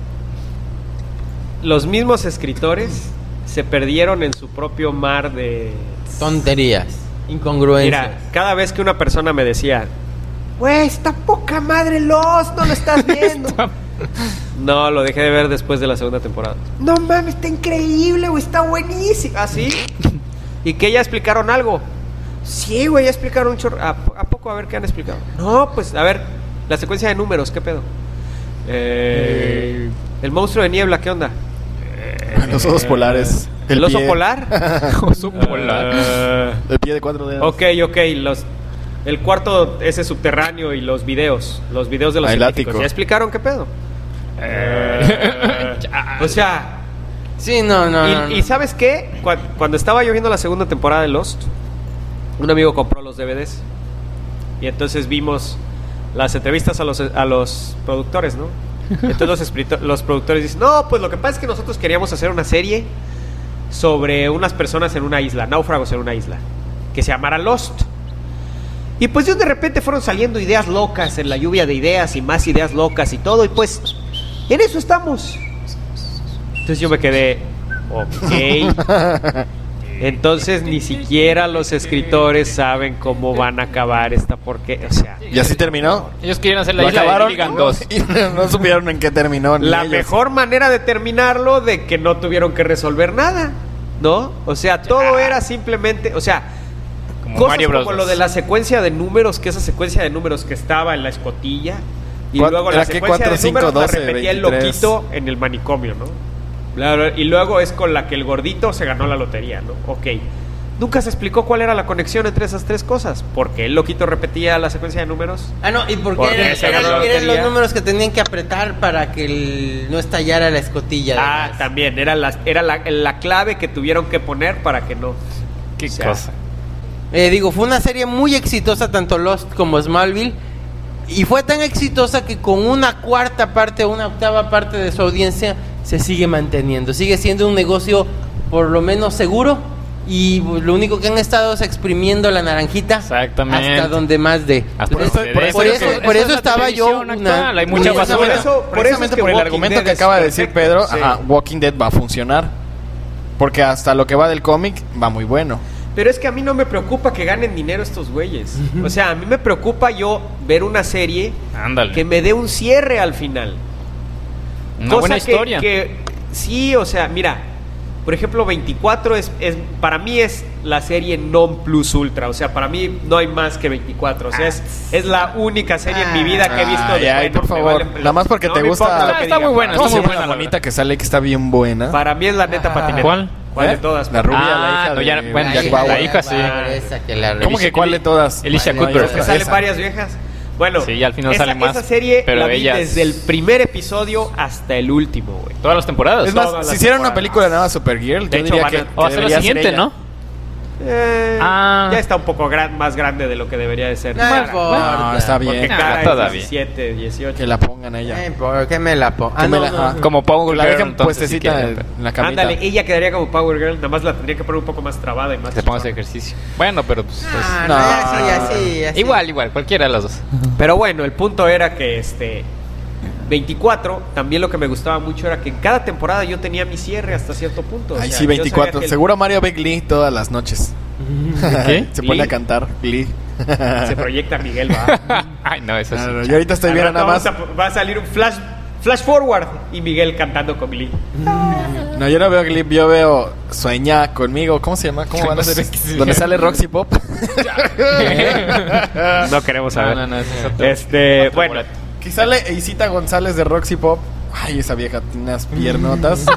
Los mismos escritores se perdieron en su propio mar de. Tonterías, incongruencias. Mira, cada vez que una persona me decía, güey, está poca madre Lost, no lo estás viendo. No, lo dejé de ver después de la segunda temporada. No mames, está increíble, güey, está buenísimo. ¿Ah, sí? ¿Y que ya explicaron algo? Sí, güey, ya explicaron un chorro. ¿A, ¿A poco? A ver qué han explicado. No, pues, a ver, la secuencia de números, ¿qué pedo? Eh, el monstruo de niebla, ¿qué onda? Los osos polares. ¿El, oso pie. polar? Oso polar. Ah, El pie de cuatro dedos. ok, ok, los... El cuarto, ese subterráneo y los videos. Los videos de los Ah, el científicos. ático. ¿Ya explicaron qué pedo? Eh, o sea, Sí, no, no, y, no, no. y ¿sabes qué? Cu- Cuando estaba yo viendo la segunda temporada de Lost, un amigo compró los D V Ds y entonces vimos las entrevistas a los, a los productores, ¿no? Entonces los, escrito- los productores dicen, no, pues lo que pasa es que nosotros queríamos hacer una serie sobre unas personas en una isla, náufragos en una isla, que se llamara Lost. Y pues de repente fueron saliendo ideas locas en la lluvia de ideas y más ideas locas y todo, y pues en eso estamos. Entonces yo me quedé, ok. Entonces ni siquiera los escritores saben cómo van a acabar esta porque, o sea, ¿Y así terminó? Ellos quieren hacer la ¿Lo isla acabaron? de Gilligan dos. Y no supieron en qué terminó. ni la ellos. mejor manera de terminarlo de que no tuvieron que resolver nada, ¿no? O sea, todo era simplemente, o sea, Como cosas Mario Bros. como lo de la secuencia de números, que esa secuencia de números que estaba en la escotilla y Cuat- luego ¿era la qué? secuencia cuatro, de cinco, números la doce, repetía el veintitrés. loquito en el manicomio, ¿no? Claro, y luego es con la que el gordito se ganó la lotería, ¿no? Ok. Nunca se explicó cuál era la conexión entre esas tres cosas. Porque el loquito repetía la secuencia de números. Ah, no, ¿y por qué Porque eran, se ganó eran- la eran los lotería. números que tenían que apretar para que el- no estallara la escotilla? Ah, además? también. Era, la, era la, la clave que tuvieron que poner para que no. Qué O sea, cosa. Eh, digo, fue una serie muy exitosa, tanto Lost como Smallville. Y fue tan exitosa que con una cuarta parte o una octava parte de su audiencia se sigue manteniendo. Sigue siendo un negocio por lo menos seguro. Y pues, lo único que han estado es exprimiendo la naranjita. Exactamente. Hasta donde más de. Hasta por eso, donde por dé. eso, por eso, Esa por es eso la estaba yo. televisión actual, hay mucha una- basura. Por eso, por eso Precisamente es que por el Walking argumento Dead que es acaba de decir perfecto, Pedro, sí. ajá, Walking Dead va a funcionar. Porque hasta lo que va del cómic va muy bueno. Pero es que a mí no me preocupa que ganen dinero estos güeyes. O sea, a mí me preocupa yo ver una serie Ándale. que me dé un cierre al final. Una Cosa buena que- historia. que- sí, o sea, mira, por ejemplo, veinticuatro es, es para mí es la serie non plus ultra. O sea, para mí no hay más que veinticuatro. O sea, es, es la única serie en mi vida que he visto. Ay, de, ay, bueno, por me favor. vale- Nada más porque no te me gusta- importa lo Ah, que está digan. muy buena, Para ¿Cómo mí se muy llama buena, la la bonita que sale que está bien buena? Para mí es la neta patineta. ¿Cuál? ¿Cuál ¿Eh? de todas? La rubia, Ah, la hija no, de ya- bueno, Jack ya- Bauer. la hija, sí. Esa que la ¿Cómo que cuál de todas? Alicia Bueno, Cuthbert. esa- Que salen esa. varias viejas. Bueno, Sí, al final esa, sale más, esa serie pero la vi ellas- desde el primer episodio hasta el último, güey. Todas las temporadas. Es más, Todas si las hicieran una temporadas. película nada Supergirl, De yo hecho, diría van que a- O hacer la debería ser siguiente, ella. ¿no? Eh, Ah. Ya está un poco gran- más grande de lo que debería de ser. No Cara. importa. No, está bien. Porque Ah, cara todavía. es diecisiete, dieciocho. Que la pongan a ella. Eh, ¿por qué me la pongo? Que Ah, me no, la- no. ah, Como Power Que la Girl, dejen entonces, puestecita sí que- en, en la camita. Ándale, ella quedaría como Power Girl, nada más la tendría que poner un poco más trabada y más Que pongas chichona. ejercicio. Bueno, pero pues, Ah, es- no, No. así, así, así. igual, igual, cualquiera de las dos. Pero bueno, el punto era que este veinticuatro, también lo que me gustaba mucho era que en cada temporada yo tenía mi cierre hasta cierto punto. O Ay, sea, sí, yo veinticuatro. sabía que el- Seguro Mario ve Glee todas las noches. ¿Qué? Se pone ¿Glee? a cantar Glee. se proyecta Miguel, va. Ay, no, eso Claro, sí. yo ahorita estoy Al viendo rato nada más. vamos a- va a salir un flash flash forward y Miguel cantando con Glee. No, yo no veo Glee, yo veo Sueña conmigo. ¿Cómo se llama? ¿Cómo van a No hacer sé esto? qué se Donde llama. sale Roxy Pop. No queremos No, saber. no, no, ese es otro- Este, otro bueno, boleto. Que sale Isita González de Roxy Pop. Ay, esa vieja tiene unas piernotas.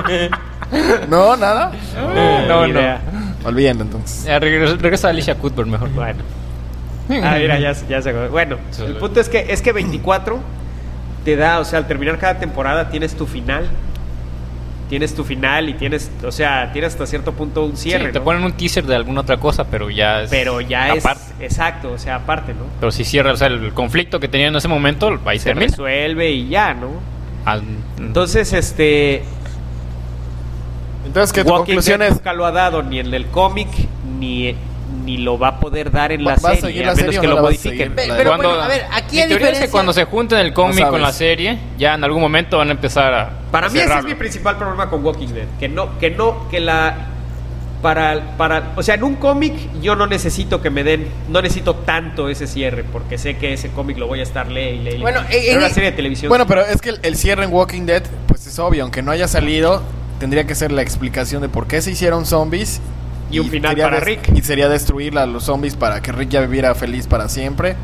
No, nada. No, ni no. idea. Olvídenlo entonces. Ya, regresa, regresa a Alicia Cuthbert mejor. Bueno. Ah, mira, ya, ya se acordó. Bueno, el punto es que es que veinticuatro te da, o sea, al terminar cada temporada tienes tu final. Tienes tu final y tienes, o sea, tienes hasta cierto punto un cierre, Sí, te ¿no? ponen un teaser de alguna otra cosa, pero ya es Pero ya aparte. es exacto, o sea, aparte, ¿no? Pero si cierra, o sea, el conflicto que tenía en ese momento, ahí Se termina. resuelve y ya, ¿no? Al- Entonces, este Entonces, ¿qué tu Walking conclusión Dead es? nunca lo ha dado ni en el cómic ni ni lo va a poder dar en la ¿Va- va a serie, seguir a la menos serie o que no lo la vas a modifiquen. seguir? Pe- La- Pero Cuando- bueno, a ver, aquí mi a teoría es diferencia... que cuando se junten el cómic No con la sabes. serie, ya en algún momento van a empezar a Para a mí ese es cerrarlo. mi principal problema con Walking Dead, que no que no que la para para o sea, en un cómic yo no necesito que me den, no necesito tanto ese cierre porque sé que ese cómic lo voy a estar leyendo y leyendo. Bueno, Pero en- una en- serie de televisión. Bueno, pero es que el, el cierre en Walking Dead, pues es obvio, aunque no haya salido, tendría que ser la explicación de por qué se hicieron zombies. Y un final sería para des- Rick. Y sería destruir a los zombies para que Rick ya viviera feliz para siempre.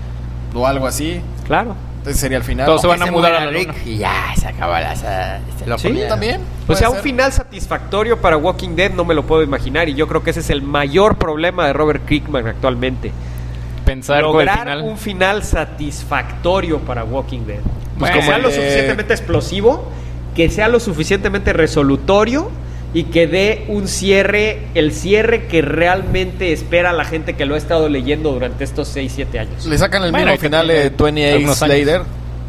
O algo así. claro. Entonces sería el final. Todos se que van a mudar muera a la Rick luna. y ya se acaba la... Se, se lo Sí, comieron. También. O puede sea, un ser. final satisfactorio para Walking Dead no me lo puedo imaginar y yo creo que ese es el mayor problema de Robert Kirkman actualmente. Pensar con el Lograr final. un final satisfactorio para Walking Dead. Pues Bueno, que sea lo eh, suficientemente explosivo, que sea lo suficientemente resolutorio y que dé un cierre, el cierre que realmente espera la gente que lo ha estado leyendo durante estos seis siete años. Le sacan el Bueno, mismo hay que final de tener veintiocho algunos años. Later.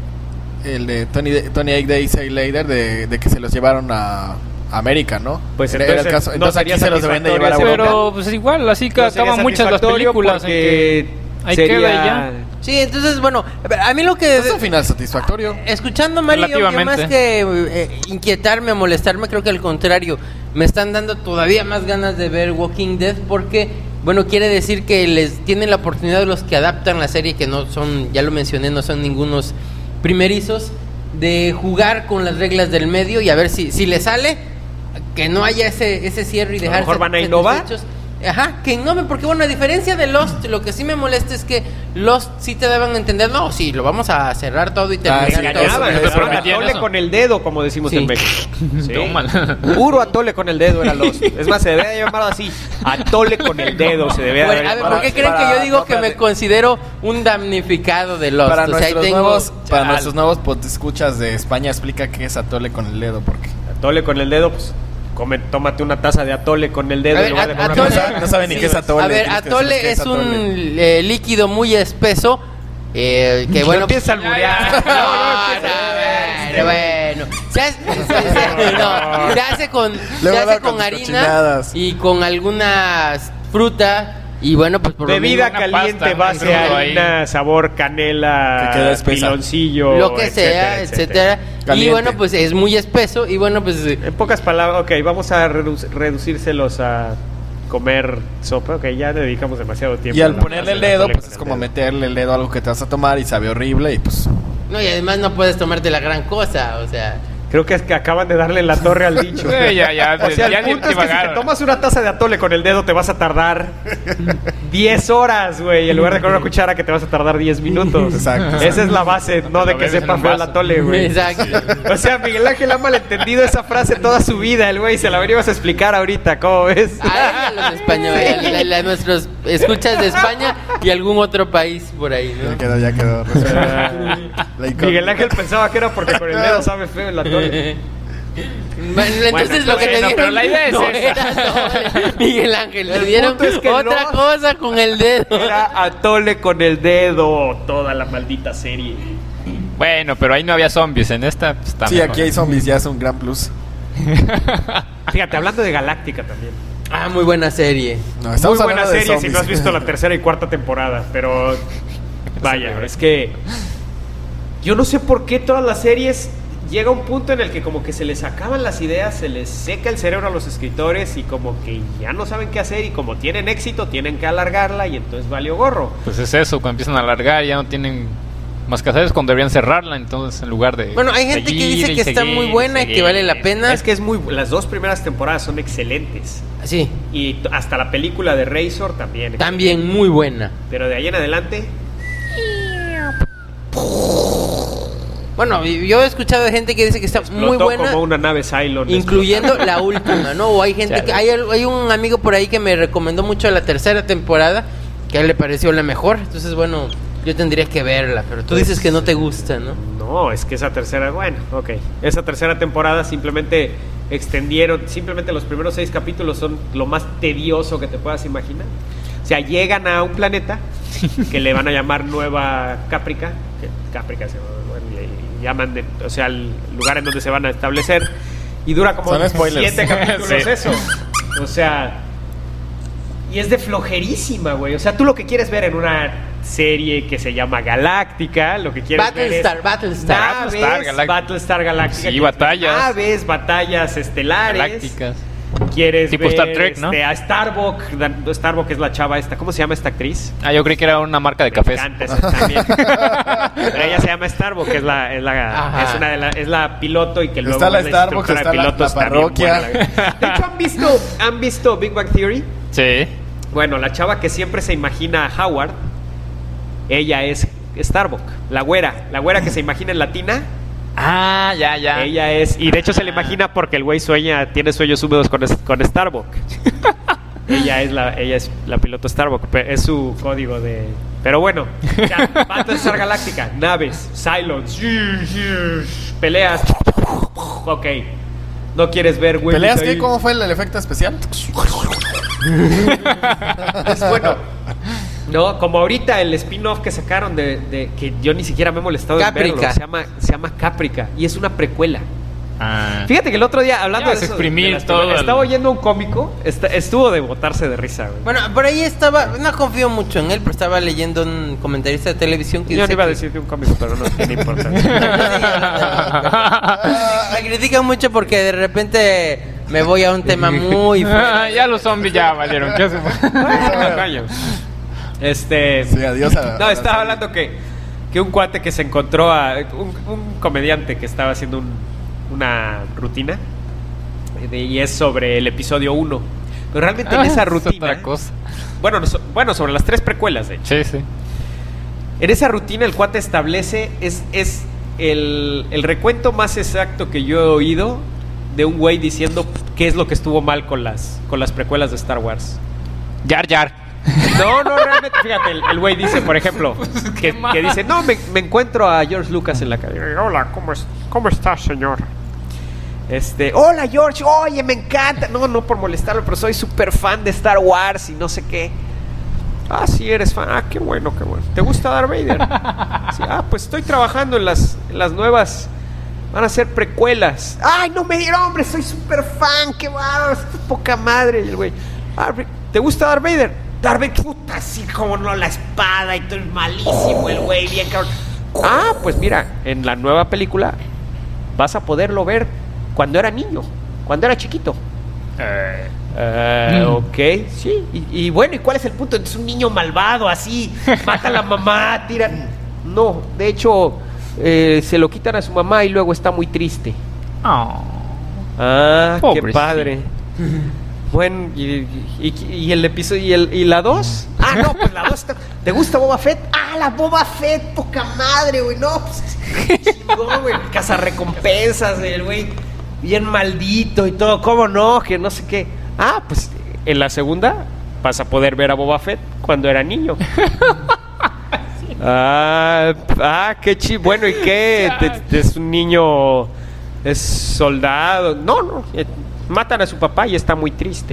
El de veinte veintiocho Days Later, de, de que se los llevaron a América, ¿no? Pues Era- era el entonces, caso. no Entonces aquí sería se los deben de llevar a satisfactorio Europa. Pero pues igual, así que No sería acaban muchas de las satisfactorio películas en porque que ahí sería- queda y ya. Sí, entonces, bueno, a ver, a mí lo que... Es un final satisfactorio. Escuchando a Mario, yo, yo Relativamente. más que eh, inquietarme, molestarme, creo que al contrario, me están dando todavía más ganas de ver Walking Dead porque, bueno, quiere decir que les tienen la oportunidad los que adaptan la serie, que no son, ya lo mencioné, no son ningunos primerizos, de jugar con las reglas del medio y a ver si, si les sale, que no haya ese, ese cierre y A lo dejarse mejor van a innovar. satisfechos. Ajá, que innove, porque bueno, a diferencia de Lost, lo que sí me molesta es que Lost sí te daban a entender, no, sí, lo vamos a cerrar todo y Ah, terminar sí, todo. Engañaban, eso, te eso, prometían eso. atole con el dedo, como decimos Sí. en México. Sí. Tómala. Puro atole con el dedo era los. Es más, se debía llamar así. Atole con el dedo se debía Bueno, haber a ver, llamado. ¿por qué creen para- que yo digo no, que me espérate. considero un damnificado de Lost? Para O sea, ahí nuestros tengo- nuevos, para Chal. nuestros nuevos escuchas de España, explica qué es atole con el dedo, porque Atole con el dedo, pues. Come, tómate una taza de atole con el dedo. A en ver, lugar de a- con una atole- taza. no saben ni qué es atole. A ver, tienes que decirles atole qué es un atole. eh, líquido muy espeso eh, que No bueno... empieza a alburear. No, no, bueno, bueno. Se hace, se- se- no, se hace con, se Luego hace habla con con tus harina cochinadas. y con algunas fruta y bueno, pues por lo Bebida mismo, Una caliente, pasta, base un crudo harina, sabor canela, Que queda espesa. piloncillo, lo que sea, etcétera. Y Caliente. bueno, pues es muy espeso y bueno, pues eh, En pocas palabras, ok, vamos a redu- reducírselos a comer sopa. Ok, ya le dedicamos demasiado tiempo. Y a al la ponerle frase el de dedo, atole pues con es el como dedo. meterle el dedo a algo que te vas a tomar y sabe horrible y pues... no, y además no puedes tomarte la gran cosa, o sea, Creo que es que acaban de darle la torre al dicho. Sí, ya, ya, O sea, ya el punto es que si divagaron. te tomas una taza de atole con el dedo te vas a tardar diez horas, güey. En lugar de con una cuchara que te vas a tardar diez minutos. Exacto. Esa es la base, no de Lo que bebes en sepa un feo el vaso. atole, güey. exacto. O sea, Miguel Ángel ha malentendido esa frase toda su vida, el güey. Se la veníamos a explicar ahorita, ¿cómo ves? A los españoles, a, la- a nuestros escuchas de España y algún otro país por ahí, Ya ¿no? quedó, ya quedó. La incógnita. Miguel Ángel pensaba que era porque con el dedo sabe feo el atole. Entonces Bueno, lo que te bueno, dieron pero la idea es no esa. era atole, Miguel Ángel. Te El dieron punto es que otra no. cosa con el dedo. Era atole con el dedo toda la maldita serie. Bueno, pero ahí no había zombies. En esta pues, está Sí, mejor. aquí hay zombies, ya es un gran plus. Fíjate, hablando de Galáctica también. Ah, muy buena serie. No, Muy estamos buena hablando de serie si zombies. no has visto la tercera y cuarta temporada, pero vaya, es que yo no sé por qué todas las series llega un punto en el que como que se les acaban las ideas, se les seca el cerebro a los escritores y como que ya no saben qué hacer y como tienen éxito tienen que alargarla y entonces valió gorro. Pues es eso, cuando empiezan a alargar ya no tienen más que hacer, es cuando deberían cerrarla, entonces en lugar de Bueno, hay gente que dice seguir que y está seguir muy buena y que seguir. vale la pena. Es que es muy las dos primeras temporadas son excelentes Sí, y t- hasta la película de Razor también. también muy buena. Pero de ahí en adelante Bueno, yo he escuchado de gente que dice que está muy explotó buena, como una nave Cylon. incluyendo la última, ¿no? O hay gente Ya que... ves. Hay, hay un amigo por ahí que me recomendó mucho la tercera temporada, que a él le pareció la mejor. Entonces, bueno, yo tendría que verla, pero tú Pues, dices que no te gusta, ¿no? No, es que esa tercera, bueno, ok. Esa tercera temporada simplemente extendieron, simplemente los primeros seis capítulos son lo más tedioso que te puedas imaginar. O sea, llegan a un planeta que le van a llamar Nueva Caprica, que Caprica se bueno, le llaman, de- o sea, el lugar en donde se van a establecer, y dura como Son spoilers. siete capítulos Sí. eso. O sea, y es de flojerísima, güey. O sea, tú lo que quieres ver en una serie que se llama Galáctica, lo que quieres ver es Battlestar, Battlestar. naves, Battlestar Galáctica. Battlestar Galáctica, Sí, quieres batallas. ver naves, batallas estelares, Galácticas. quieres Tipo ver Star Trek, ¿no? este, a Starbuck, da- Starbuck es la chava esta, ¿cómo se llama esta actriz? Ah, yo creí que era una marca de Me cafés. encanta esa también. Pero ella se llama Starbuck, es la es la Ajá. es una de la, es la piloto y que luego Está la es Starbucks, instructora está de la- pilotos la también parroquia. buena. De hecho, ¿han visto han visto Big Bang Theory? Sí. Bueno, la chava que siempre se imagina a Howard, ella es Starbuck, la güera, la güera que se imagina en latina, Ah, ya, ya. ella es, y de hecho se le imagina porque el güey sueña, tiene sueños húmedos con, es- con Starbuck. ella es la, ella es la piloto Starbuck, pe- es su código de. Pero bueno, ya, Battlestar Galáctica, naves, Cylons, peleas, ok. No quieres ver güey. ¿Peleas qué? ¿Cómo fue el, el efecto especial? Es bueno. No, como ahorita el spin-off que sacaron de, de que yo ni siquiera me he molestado en verlo, Caprica. se llama se llama Caprica y es una precuela. Ah. Fíjate que el otro día hablando Ya, de es eso, exprimir de las todo precuelas, el- estaba oyendo un cómico, esta- estuvo de botarse de risa, güey. Bueno, por ahí estaba, no confío mucho en él, pero estaba leyendo un comentarista de televisión que Yo dice no iba a que- decir que un cómico, pero no tiene importancia. Me critican mucho porque de repente me voy a un tema muy fuera. ya los zombies ya valieron. ¿Qué hace? Este. Sí, adiós a- a No, la estaba serie. hablando que, que un cuate que se encontró a. Un, un comediante que estaba haciendo un- una rutina. de- Y es sobre el episodio uno. Pero realmente en Ah, esa es rutina. otra cosa. Bueno, no so- bueno, sobre las tres precuelas, de hecho. Sí, sí. En esa rutina el cuate establece. Es, es el, el recuento más exacto que yo he oído de un güey diciendo qué es lo que estuvo mal con las, con las precuelas de Star Wars. Yar, yar. No, no, realmente, fíjate, el- el güey dice, por ejemplo, que, que dice, no, me, me encuentro a George Lucas en la calle. Hola, ¿cómo, es, ¿cómo estás, señor? Este, hola, George, oye, me encanta. No, no por molestarlo, pero soy súper fan de Star Wars y no sé qué. Ah, sí, eres fan. Ah, qué bueno, qué bueno. ¿Te gusta Darth Vader? Sí, ah, pues estoy trabajando en las, en las nuevas. Van a ser precuelas. Ay, no me dieron, hombre, soy súper fan. Qué bárbaro, es poca madre. Y el güey, ah, ¿te gusta Darth Vader? Darth Vader, puta, así como no, la espada y todo, es malísimo el güey, bien cabrón. Ah, pues mira, en la nueva película vas a poderlo ver cuando era niño, cuando era chiquito. Eh, ok, sí. Y, y bueno, ¿y cuál es el punto? Es un niño malvado, así, mata a la mamá, tira. No, de hecho, eh, se lo quitan a su mamá y luego está muy triste. Oh. Ah, qué Pobrecito. padre. Bueno, y, y, y el episodio y, el, y la dos. Ah, no, pues la dos. ¿Te gusta Boba Fett? Ah, la Boba Fett, poca madre, güey. No, pues chingón, güey. Cazarrecompensas, el güey. Bien maldito y todo. ¿Cómo no? Que no sé qué. Ah, pues en la segunda vas a poder ver a Boba Fett cuando era niño. Ah, ah, qué chido. Bueno, ¿y qué? Te- te- es un niño es soldado. No, no. eh, matan a su papá y está muy triste.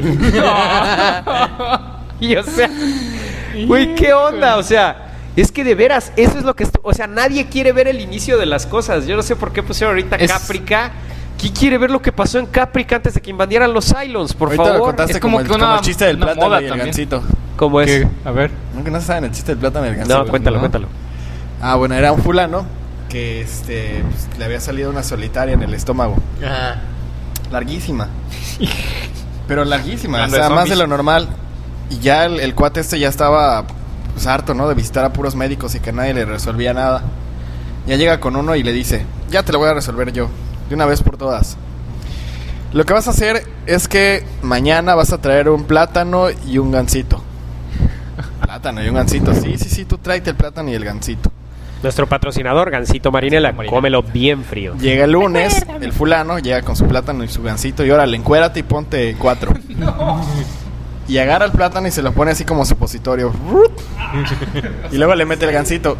Y o sea, güey, ¿qué onda? O sea, es que de veras, eso es lo que... estu- O sea, nadie quiere ver el inicio de las cosas. Yo no sé por qué pusieron ahorita Es- Caprica. ¿Quién quiere ver lo que pasó en Caprica antes de que invadieran los Cylons? Por Ahorita lo favor. contaste Es como como, el, que una- como el chiste del una plátano moda y el también. gansito. ¿Cómo es? ¿Qué? A ver. ¿Nunca no saben el chiste del plátano y el gansito? No, cuéntalo, ¿no? cuéntalo. Ah, bueno, era un fulano que este pues, le había salido una solitaria en el estómago. Ajá. Larguísima. Pero larguísima, Hablando o sea, de más de zombies. lo normal. Y ya el, el cuate este ya estaba pues, harto, ¿no? De visitar a puros médicos y que nadie le resolvía nada. Ya llega con uno y le dice, ya te lo voy a resolver yo, de una vez por todas. Lo que vas a hacer es que mañana vas a traer un plátano y un gansito. Plátano y un gansito, sí, sí, sí, tú tráete el plátano y el gansito. Nuestro patrocinador, Gansito Marinela, Gansito Marinela. cómelo bien frío. Llega el lunes, el fulano llega con su plátano y su gansito y órale, encuérate y ponte cuatro. Y agarra el plátano y se lo pone así como supositorio. Y luego le mete el gansito.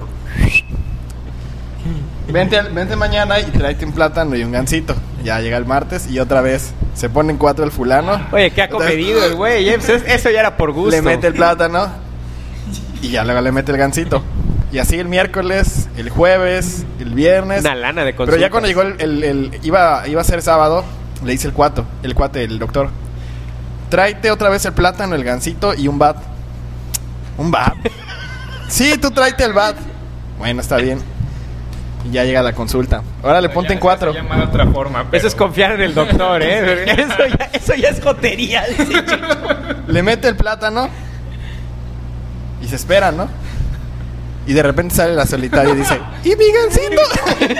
Vente, al- vente mañana y tráete un plátano y un gansito. Ya llega el martes y otra vez se pone en cuatro el fulano. Oye, qué acomedido el güey. eh, pues es- Eso ya era por gusto. Le mete el plátano y ya luego le mete el gansito. Y así el miércoles, el jueves, el viernes. Una lana de Pero consultas. ya cuando llegó el, el- el- iba, iba a ser sábado, le dice el cuato, el cuate, el doctor, tráete otra vez el plátano, el gansito y un bat. ¿Un bat? Sí, tú tráete el bat. Bueno, está bien. Y ya llega la consulta. Ahora le ponte en cuatro. Se llama de otra forma. Eso es confiar en el doctor, ¿eh? Eso ya, eso ya es jotería. dice Chucho. Le mete el plátano y se espera, ¿no? Y de repente sale la solitaria y dice, ¿y mi gansito?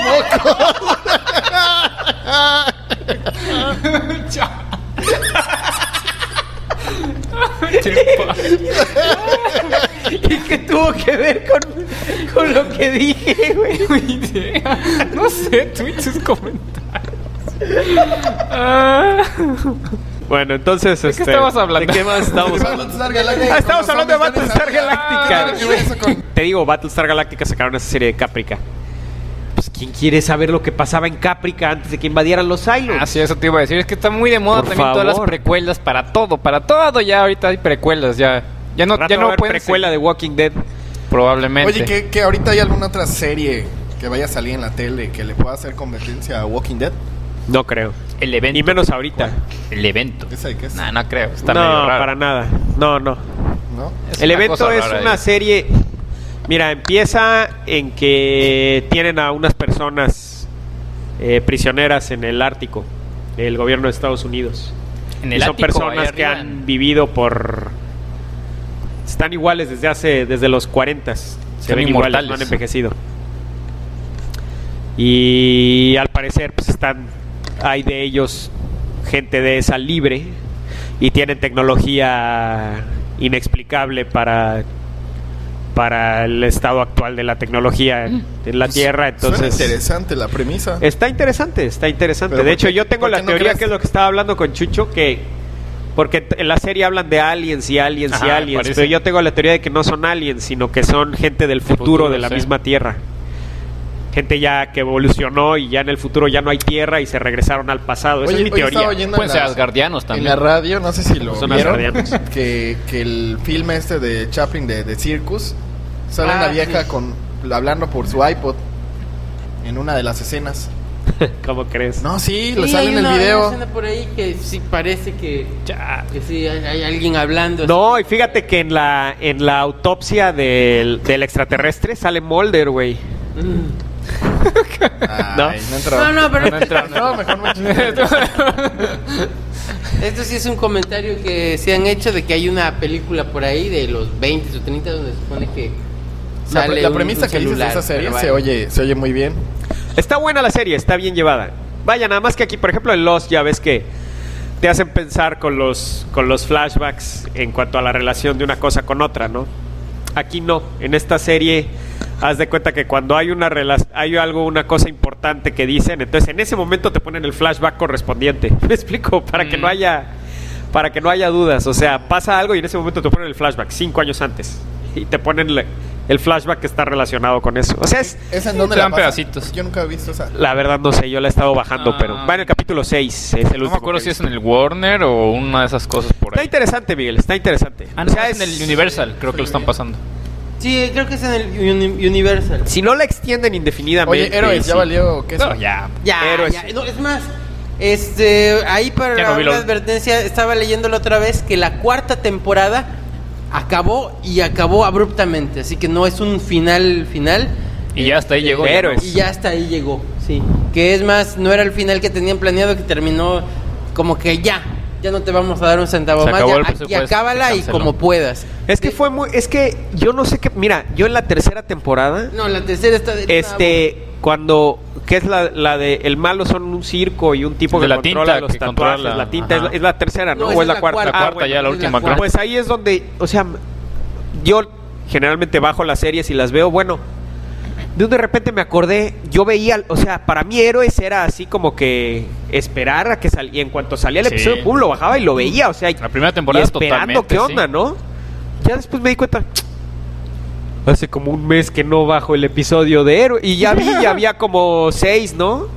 ¿Y qué tuvo que ver con, con lo que dije, güey? No sé, tweets tus comentarios. Ah. Bueno, entonces, ¿De este, qué estabas hablando? ¿De qué más estábamos hablando? Ah, estamos hablando de Battlestar Galactica. Te digo, Battlestar Galactica sacaron esa serie de Caprica. Pues, ¿quién quiere saber lo que pasaba en Caprica antes de que invadieran los Cylons? Ah, sí, eso te iba a decir. Es que está muy de moda Por también todas las favor. precuelas para todo, para todo. Ya ahorita hay precuelas, ya. Ya no, Rato ya va a no haber pueden precuela ser- de Walking Dead. Probablemente. Oye, que, que ahorita hay alguna otra serie que vaya a salir en la tele que le pueda hacer competencia a Walking Dead. No creo. El evento. Ni menos ahorita. El evento. ¿Esa de qué es? No, no creo. Está no, medio raro. para nada. No, no. ¿No? Es El una evento cosa es rara una ahí. serie. Mira, empieza en que tienen a unas personas eh, prisioneras en el Ártico, el gobierno de Estados Unidos. En Y el son ático, personas ahí que arriba. han vivido por. Están iguales desde hace. Desde los cuarenta. Se Son ven iguales, inmortales. no han envejecido. Y al parecer, pues están. Hay de ellos gente de esa libre. Y tienen tecnología inexplicable para. Para el estado actual de la tecnología en la Tierra. Suena Entonces. interesante la premisa. Está interesante, está interesante. Pero De ¿por hecho, qué- yo tengo por la qué no teoría crees? que es lo que estaba hablando con Chucho, que porque t- en la serie hablan de aliens y aliens y Ajá, aliens, parece. pero yo tengo la teoría de que no son aliens, sino que son gente del futuro, futuro, de la sí. misma Tierra. Gente ya que evolucionó y ya en el futuro ya no hay Tierra y se regresaron al pasado. Esa Oye, es mi hoy teoría. estaba oyendo Pueden en ser la- asgardianos En también. la radio, no sé si lo Son vieron, asgardianos. que, que el filme este de Chaplin de, de Circus, sale Ah, una vieja sí. con hablando por su iPod en una de las escenas. ¿Cómo crees? No, sí, lo Sí, sale hay en el una- video. Hay una escena por ahí que sí parece que, que sí hay, hay alguien hablando. No, y fíjate que en la en la autopsia del, del extraterrestre sale Mulder, güey. Mm. Ay, no entró. No, no, pero No entra, no. No, mejor no. esto sí es un comentario que se han hecho de que hay una película por ahí de los veinte o treinta donde se supone que La, sale la un- premisa un que dices de celular, esa serie pero se vale. oye, se oye muy bien. Está buena la serie, está bien llevada. Vaya, nada más que aquí, por ejemplo, en Lost ya ves que te hacen pensar con los con los flashbacks en cuanto a la relación de una cosa con otra, ¿no? Aquí no, en esta serie haz de cuenta que cuando hay una rela- hay algo, una cosa importante que dicen, entonces en ese momento te ponen el flashback correspondiente. ¿Me explico? Para que Mm. no haya para que no haya dudas, o sea, pasa algo y en ese momento te ponen el flashback cinco años antes y te ponen la- el flashback que está relacionado con eso. O sea, es, ¿Esa en dónde Te la dan pasan? pedacitos. Yo nunca he visto esa. la verdad no sé, yo la he estado bajando, Ah. pero va en el capítulo seis, es el último. No me acuerdo que si he es en visto. el Warner o una de esas cosas por Está ahí. interesante, Miguel, está interesante. Ah, no, O sea, es en el Universal, creo que lo están pasando. Sí, creo que es en el Uni- Universal. Si no la extienden indefinidamente. Oye, Héroes, sí. ¿ya valió qué No, ya. Ya, Héroes. ya. No, es más, este, ahí para Ya no vi la lo- advertencia, estaba leyéndolo otra vez, que la cuarta temporada acabó y acabó abruptamente, así que no es un final final. Y ya hasta ahí llegó. de ya Héroes. no. Y ya hasta ahí llegó, sí. Que es más, no era el final que tenían planeado, que terminó como que ya, ya no te vamos a dar un centavo Se más, acabó ya, el aquí presupuesto, acábala se y canceló. como puedas. Es que fue muy, es que yo no sé qué, mira, yo en la tercera temporada, No, la tercera está de este, cuando, que es la, la de, el malo son un circo y un tipo De que la controla tinta, los que tatuajes, controla la- la tinta, es la, ajá. es la tercera, ¿no? No, ¿O esa es la cuarta? La Ah, cuarta, bueno. ya la es la última, cuarta. creo. Pues ahí es donde, o sea, yo generalmente bajo las series y las veo, bueno, de un de repente me acordé, yo veía, o sea, para mí Héroes era así como que esperar a que salía, y en cuanto salía el Sí. episodio, pum, lo bajaba y lo veía, o sea, La primera temporada y esperando totalmente, qué onda, sí. ¿no? Ya después me di cuenta, hace como un mes que no bajo el episodio de Héroes, y ya vi, ya había como seis, ¿no?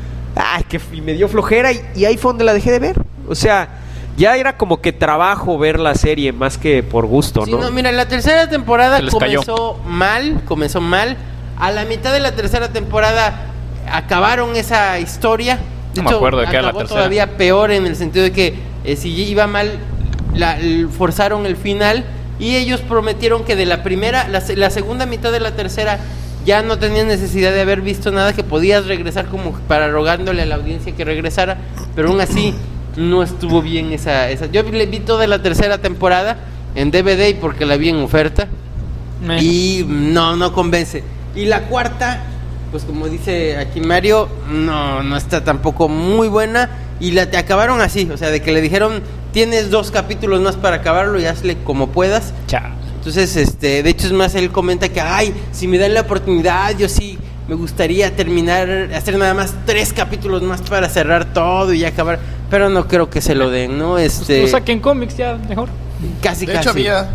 Ay, que y me dio flojera y, y ahí fue donde la dejé de ver, o sea, ya era como que trabajo ver la serie más que por gusto, Sí, ¿no? no, mira, la tercera temporada Se les cayó. comenzó mal, comenzó mal. A la mitad de la tercera temporada acabaron esa historia. De No me hecho, acuerdo de qué era la acabó tercera. todavía peor en el sentido de que eh, si iba mal, la, l- forzaron el final y ellos prometieron que de la primera, la, se- la segunda mitad de la tercera ya no tenían necesidad de haber visto nada, que podías regresar como para rogándole a la audiencia que regresara, pero aún así no estuvo bien esa, esa. Yo le vi toda la tercera temporada en D V D y porque la vi en oferta. Meh. Y no, no convence. Y la cuarta, pues como dice aquí Mario, no, no está tampoco muy buena. Y la te acabaron así, o sea, de que le dijeron, tienes dos capítulos más para acabarlo y hazle como puedas. Chao. Entonces, este, de hecho es más, él comenta que, ay, si me dan la oportunidad, yo sí me gustaría terminar, hacer nada más tres capítulos más para cerrar todo y acabar. Pero no creo que se lo den, ¿no? Este, Lo saquen cómics ya, mejor. casi, De casi. hecho, había.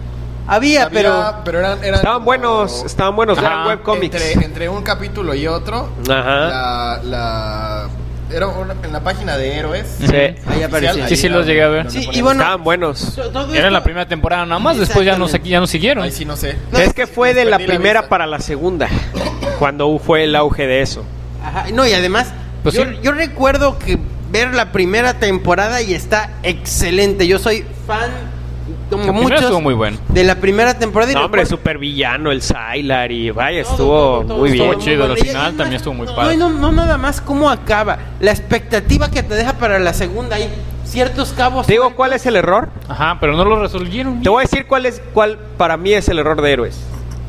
Había, había, pero... pero eran, eran Estaban como- buenos, estaban buenos, Ajá. eran webcomics. Entre, entre un capítulo y otro, Ajá. la, la era una- en la página de Héroes. Sí. Ahí aparecía. Sí, sí, los llegué a ver. donde Sí, ponían- y bueno, Estaban buenos. to- todo Era esto- la primera temporada nada más, después ya no, se, ya no siguieron. Ahí sí no sé. No, es que fue de la perdí la primera vista. para la segunda, cuando fue el auge de eso. Ajá, no, y además, Pues yo, sí. yo recuerdo que ver la primera temporada y está excelente. Yo soy fan, como La primera muchos, estuvo muy buena. de la primera temporada. y No, hombre, recuerdo- super villano, el Sylar y vaya, todo, estuvo todo, todo, muy todo bien. Estuvo chido, bueno. al Y- y final es también más, estuvo muy no, padre. No, no, nada más cómo acaba, la expectativa que te deja para la segunda. Hay ciertos cabos. Te digo, sueltos. ¿cuál es el error? Ajá, pero no lo resolvieron. Te voy a decir cuál es, cuál para mí es el error de Héroes.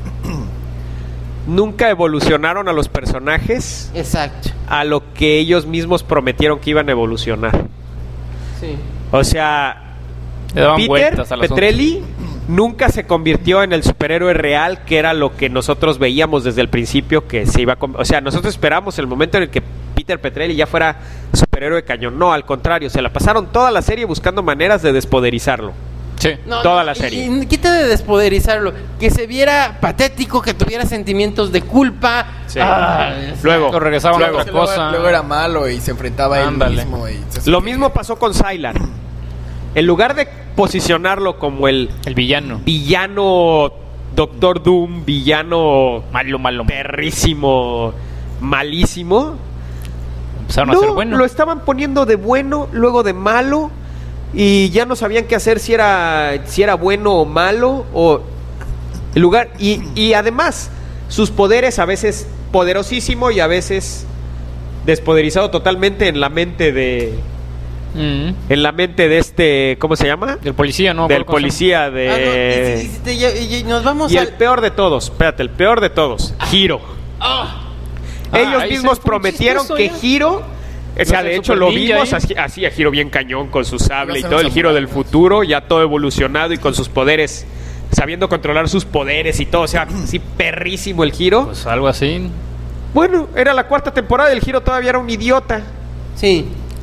Nunca evolucionaron a los personajes Exacto, a lo que ellos mismos prometieron que iban a evolucionar. sí. O sea, Le daban Peter vueltas al asunto. Petrelli nunca se convirtió en el superhéroe real que era lo que nosotros veíamos desde el principio que se iba a com- o sea, nosotros esperamos el momento en el que Peter Petrelli ya fuera superhéroe cañón. No, al contrario, se la pasaron toda la serie buscando maneras de despoderizarlo. Sí. No, Toda no, la y- serie. Y, quita de despoderizarlo. Que se viera patético, que tuviera sentimientos de culpa. Sí. Ah, Luego, Lo regresaban a luego, otra Luego- cosa. Luego era malo y se enfrentaba a él Ándale. mismo. Y se- lo mismo pasó con Sylar. En lugar de posicionarlo como el El villano. villano Doctor Doom, villano Malo, malo. perrísimo, malísimo, Empezaron a no, ser bueno. lo estaban poniendo de bueno, luego de malo, y ya no sabían qué hacer, si era, si era bueno o malo, o el lugar, y, y además, sus poderes a veces poderosísimo y a veces despoderizado totalmente en la mente de Mm. en la mente de este, ¿cómo se llama? Del policía, ¿no? Del ¿Cómo se llama? policía Ah, no, de y- y- y- te- y- y nos vamos y al... el peor de todos, espérate, el peor de todos, Hiro. Ah, Ellos ahí mismos se fue un prometieron chistoso que ya. Hiro, o sea, No sé, de hecho super lo ninja vimos ahí. así, así a Hiro bien cañón con su sable y Iba a ser todo, un el Hiro samurái, del ¿no? futuro, ya todo evolucionado y con sus poderes, sabiendo controlar sus poderes y todo, o sea, sí perrísimo el Hiro. Pues algo así. Bueno, era la cuarta temporada y el Hiro todavía era un idiota. sí.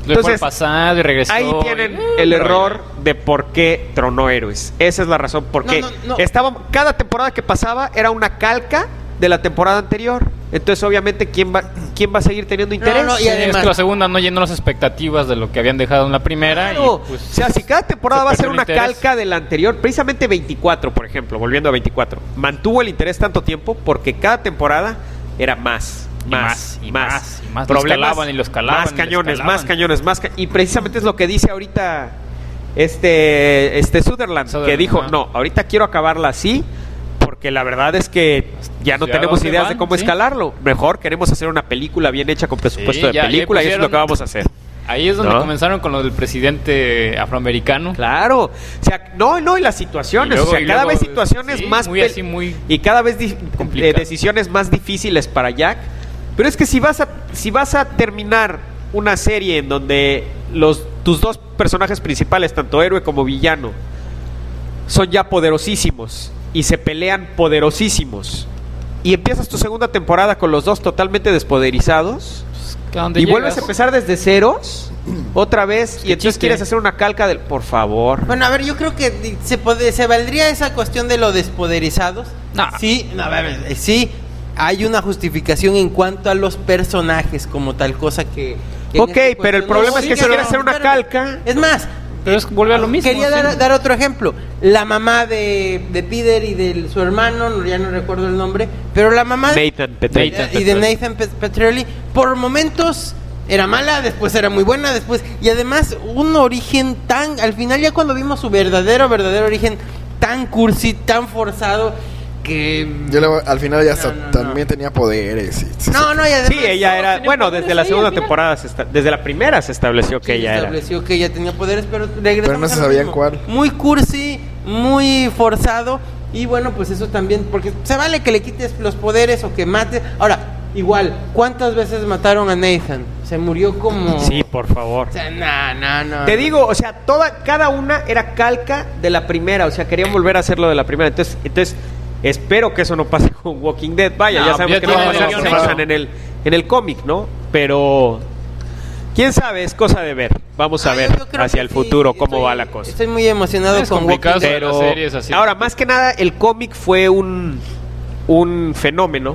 Le fue al pasado y regresó. Ahí tienen y- el pero- error de por qué tronó Héroes. Esa es la razón. Porque No, no, no. estaba, cada temporada que pasaba era una calca de la temporada anterior. Entonces, obviamente, ¿quién va, quién va a seguir teniendo interés? no, y Sí, además- es que la segunda no llenó las expectativas de lo que habían dejado en la primera. Claro. Y, pues, O sea, si cada temporada se va a ser perdió el una interés. calca de la anterior, precisamente veinticuatro, por ejemplo, volviendo a veinticuatro, mantuvo el interés tanto tiempo porque cada temporada era más, Y más, más, y más, y más. Lo problemas, escalaban y lo escalaban más y lo cañones, escalaban. más cañones, más ca- y precisamente es lo que dice ahorita este este Sutherland, Sutherland, que dijo, ajá. no, ahorita quiero acabarla así. Porque la verdad es que ya no ¿Ya tenemos dónde ideas van? de cómo Sí. escalarlo. Mejor queremos hacer una película bien hecha con presupuesto Sí, de ya- ya película y eso es lo pusieron- que vamos a hacer. Ahí es donde ¿No? comenzaron con lo del presidente afroamericano. Claro, o sea, no, no, y las situaciones, Y luego- o sea, y cada luego, vez situaciones sí, más muy pel- así, muy y cada vez di- complicado. eh, decisiones más difíciles para Jack. Pero es que si vas a si vas a terminar una serie en donde los tus dos personajes principales, tanto héroe como villano, son ya poderosísimos y se pelean poderosísimos y empiezas tu segunda temporada con los dos totalmente despoderizados, ¿A dónde y llegas? vuelves a empezar desde ceros otra vez y qué entonces chiste. quieres hacer una calca del por favor. Bueno, a ver, yo creo que di- se puede, se valdría esa cuestión de lo despoderizados. No. Sí, no, a ver, eh, sí, hay una justificación en cuanto a los personajes como tal cosa que... que en Ok, esta pero el cuestión- problema No, es sí, que si pero- quieres hacer una espérame. calca- Es más, Pero es que vuelve a lo mismo. quería sí. dar, dar otro ejemplo. La mamá de, de Peter y de su hermano, no- ya no recuerdo el nombre, pero la mamá... Nathan Petrelli. Nathan. y de Nathan Pe- Petrelli, por momentos era mala, después era muy buena, después y además un origen tan, al final ya cuando vimos su verdadero verdadero origen tan cursi, tan forzado que Yo le- al final ya hasta No, no, no. también tenía poderes. y- sí, no, no, y además Sí, ella no, era, tenía bueno, poderes desde la ahí segunda al final. temporada, se esta- desde la primera se estableció que Sí, ella era. estableció que ella tenía poderes, pero regresamos Pero no se a lo sabían mismo. cuál. Muy cursi, muy forzado y bueno, pues eso también porque se vale que le quites los poderes o que mates. Ahora, igual, ¿cuántas veces mataron a Nathan? Se murió como Sí, por favor. O sea, no, no, no. Te digo, o sea, toda, cada una era calca de la primera, o sea, querían volver a hacerlo de la primera. Entonces, entonces espero que eso no pase con Walking Dead. Vaya, No, ya sabemos ya que no va a tiene pasar, el se guión basan hecho. en el, en el cómic, ¿no? Pero quién sabe, es cosa de ver. Vamos a Ah, ver yo- yo creo hacia que el sí, futuro cómo estoy- va la cosa. Estoy muy emocionado Es con complicado Walking Dead. sobre las Pero series así. ahora, más que nada, el cómic fue un, un fenómeno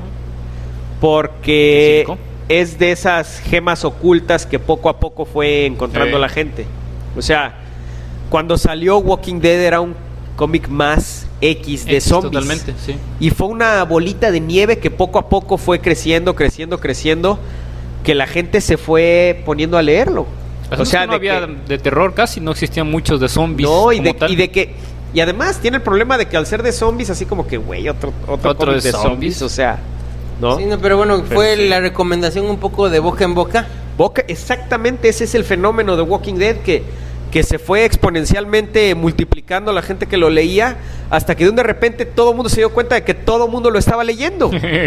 porque ¿Específico? es de esas gemas ocultas que poco a poco fue encontrando Sí. la gente. O sea, cuando salió Walking Dead era un cómic más X de X, zombies. totalmente, sí. Y fue una bolita de nieve que poco a poco fue creciendo, creciendo, creciendo, que la gente se fue poniendo a leerlo. O sea, no de había que- de terror casi, no existían muchos de zombies. no, y como de, tal. y de que. Y además tiene el problema de que al ser de zombies, así como que, güey, otro, otro, Otro cómic de de zombies, zombies. o sea, ¿no? Sí, no, pero bueno, Pero fue sí. la recomendación un poco de boca en boca. Boca, exactamente, ese es el fenómeno de Walking Dead que, que se fue exponencialmente multiplicando la gente que lo leía, hasta que de un de repente todo el mundo se dio cuenta de que todo el mundo lo estaba leyendo,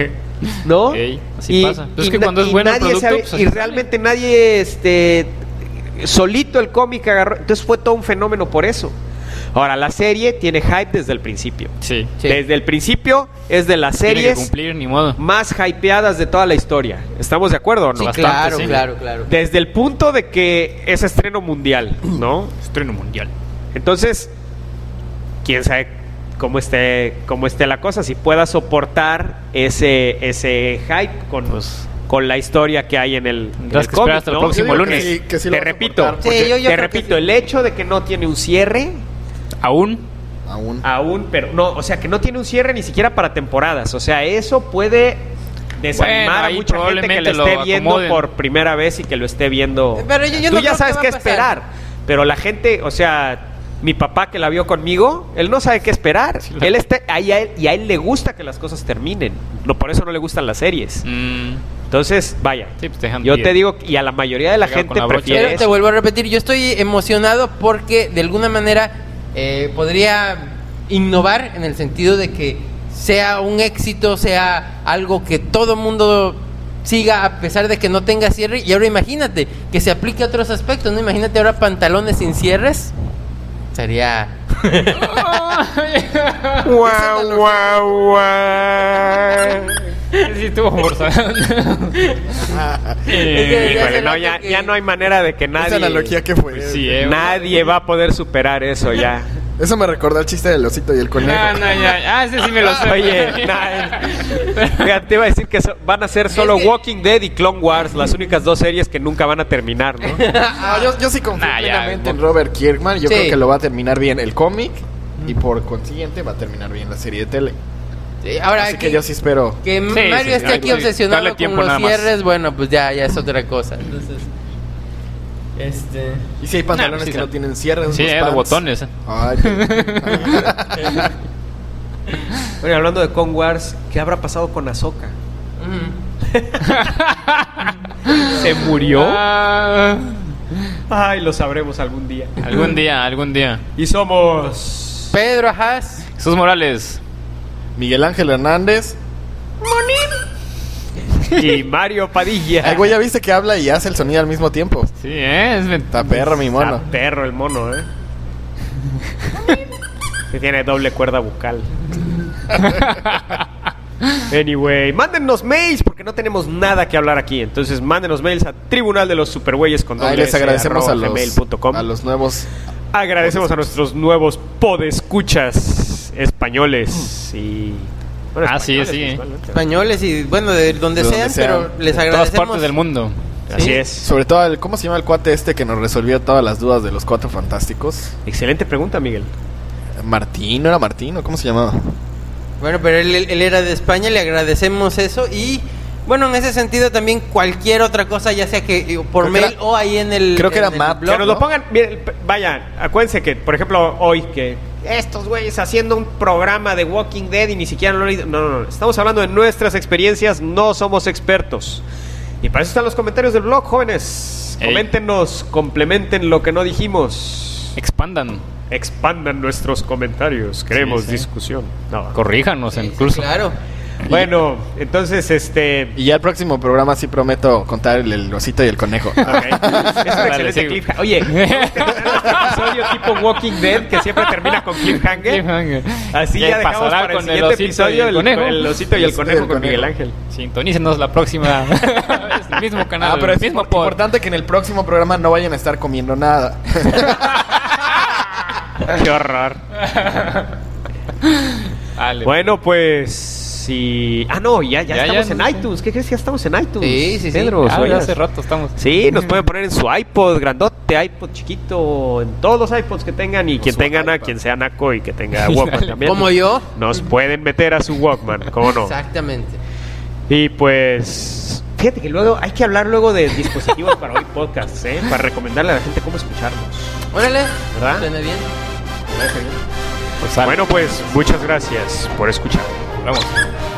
¿no? Ok, así pasa. Pero es que na- cuando es y bueno el nadie producto, sabe- pues así y sale. realmente nadie, este, solito el cómic agarró, entonces fue todo un fenómeno por eso. Ahora, la serie tiene hype desde el principio. Sí. Sí. Desde el principio es de las Tiene que series cumplir, ni modo. más hypeadas de toda la historia. ¿Estamos de acuerdo o no? Sí, Bastante, claro, sí. claro, claro. Desde el punto de que es estreno mundial, ¿no? Estreno mundial. Entonces, quién sabe cómo esté, cómo esté la cosa, si pueda soportar ese, ese hype con, Pues, con la historia que hay en el, en Tendrás el que cómic, esperar hasta el ¿no? próximo Yo digo que lunes. sí, que sí lo te va a repito, soportar. Sí, porque yo- yo te creo que repito, sí. el hecho de que no tiene un cierre Aún. Aún. aún, pero no, o sea, que no tiene un cierre ni siquiera para temporadas, o sea, eso puede desanimar Bueno, a ahí mucha gente que lo probablemente esté lo viendo acomoden. por primera vez y que lo esté viendo. Pero yo- yo Tú no ya creo sabes que qué va a pasar. esperar, pero la gente, o sea, mi papá que la vio conmigo, él no sabe qué esperar. la- Él está, a, él, y a él le gusta que las cosas terminen, no, por eso no le gustan las series. mm, Entonces, vaya, sí, pues te dejan yo bien. te digo, y a la mayoría de la Pegado gente con la brocha. prefiere Pero te eso. vuelvo a repetir, yo estoy emocionado porque de alguna manera eh, podría innovar en el sentido de que sea un éxito, sea algo que todo mundo siga a pesar de que no tenga cierre. Y ahora imagínate que se aplique a otros aspectos, ¿no? Imagínate ahora pantalones sin cierres. Sería... Guau, guau, guau. Sí, estuvo forzado. Eh, ya híjole, se no, nota ya, que- ya no hay manera de que Esa nadie... analogía que fue. Pues sí, eh. Nadie va a poder superar eso ya. Eso me recordó el chiste del osito y el conejo. No, no, ya. Ah, ese sí me lo sé. Oye, nah, fíjate, te iba a decir que so- van a ser solo Es que- Walking Dead y Clone Wars, las únicas dos series que nunca van a terminar, ¿no? No, yo, yo sí confío Nah, ya, plenamente en no. Robert Kirkman. Yo Sí. creo que lo va a terminar bien el cómic y por consiguiente va a terminar bien la serie de tele. Sí, ahora Así que, que yo sí espero. que Sí, Mario sí, esté sí, aquí sí. obsesionado Dale con tiempo los nada más. cierres, bueno, pues ya, ya es otra cosa. Entonces, este... Y si hay pantalones Nah, sí, que sí. no tienen cierre. Sí, unos eh, de pants. botones. eh. Ay, Bueno, hablando de Clone Wars, ¿qué habrá pasado con Ahsoka? ujú. ¿Se murió? Ah, Ay, lo sabremos algún día. algún día, algún día. Y somos... Pedro Ajaz. Jesús Morales. Miguel Ángel Hernández. Y Mario Padilla. Ay, güey, ya viste que habla y hace el sonido al mismo tiempo. Sí, eh. Es Está perro mi mono. Está perro el mono, ¿eh? Que tiene doble cuerda bucal. Anyway, mándennos mails porque no tenemos nada que hablar aquí. Entonces, mándenos mails a Tribunal de los Supergüeyes con Ahí doble les S, agradecemos a arroba los, gmail punto com. a los nuevos. Agradecemos a nuestros nuevos podescuchas españoles y... bueno, Ah, sí, españoles, sí. principalmente. Españoles y bueno, de donde, De donde sean, sean. pero les De todas agradecemos. partes del mundo. Así Sí. es. Sobre todo, el, ¿cómo se llama el cuate este que nos resolvió todas las dudas de los Cuatro Fantásticos? Excelente pregunta, Miguel. Martín, ¿no era Martín o cómo se llamaba? Bueno, pero él, él era de España, le agradecemos eso y bueno, en ese sentido también cualquier otra cosa, ya sea que eh, por Creo que mail era- o ahí en el creo que en era el Matt, blog, Que nos lo ¿no? pongan, miren, p- vayan, acuérdense que, por ejemplo, hoy que estos güeyes haciendo un programa de Walking Dead y ni siquiera lo han leído. No, no, no, estamos hablando de nuestras experiencias, no somos expertos. Y para eso están los comentarios del blog, jóvenes. Ey. Coméntenos, complementen lo que no dijimos. Expandan. Expandan nuestros comentarios, queremos Sí, sí. discusión. No. Corríjanos Sí, sí, incluso. claro. Bueno, entonces, este... Y ya el próximo programa sí prometo contar el, el osito y el conejo. Ok. Es un Dale, excelente sigue. cliffhanger. Oye, ¿podemos terminar este episodio tipo Walking Dead que siempre termina con cliffhanger? Así ¿Qué ya dejamos pasará para el con el siguiente osito y episodio el el, conejo? el osito y el El conejo osito y con el Miguel conejo. Ángel. Sintonícenos la próxima. Es el mismo canal. Ah, pero el es mismo impor- pod. importante que en el próximo programa no vayan a estar comiendo nada. Qué horror. Dale. Bueno, pues sí. Ah, no, ya, ya, Ya, estamos ya, en no sé. iTunes. ¿Qué crees? Ya estamos en iTunes. Sí, sí, sí. Pedro, Ah, soy- ya hace rato estamos. Sí, nos pueden poner en su iPod grandote, iPod chiquito, en todos los iPods que tengan y O quien su tenga iPad. quien sea naco y que tenga Walkman también. Como yo. Nos pueden meter a su Walkman, ¿cómo no? Exactamente. Y pues, fíjate que luego hay que hablar luego de dispositivos para hoy podcasts, ¿eh? Para recomendarle a la gente cómo escucharnos. Órale. ¿Verdad? Suena bien. Pues sale. Bueno, pues muchas gracias por escuchar. Vamos.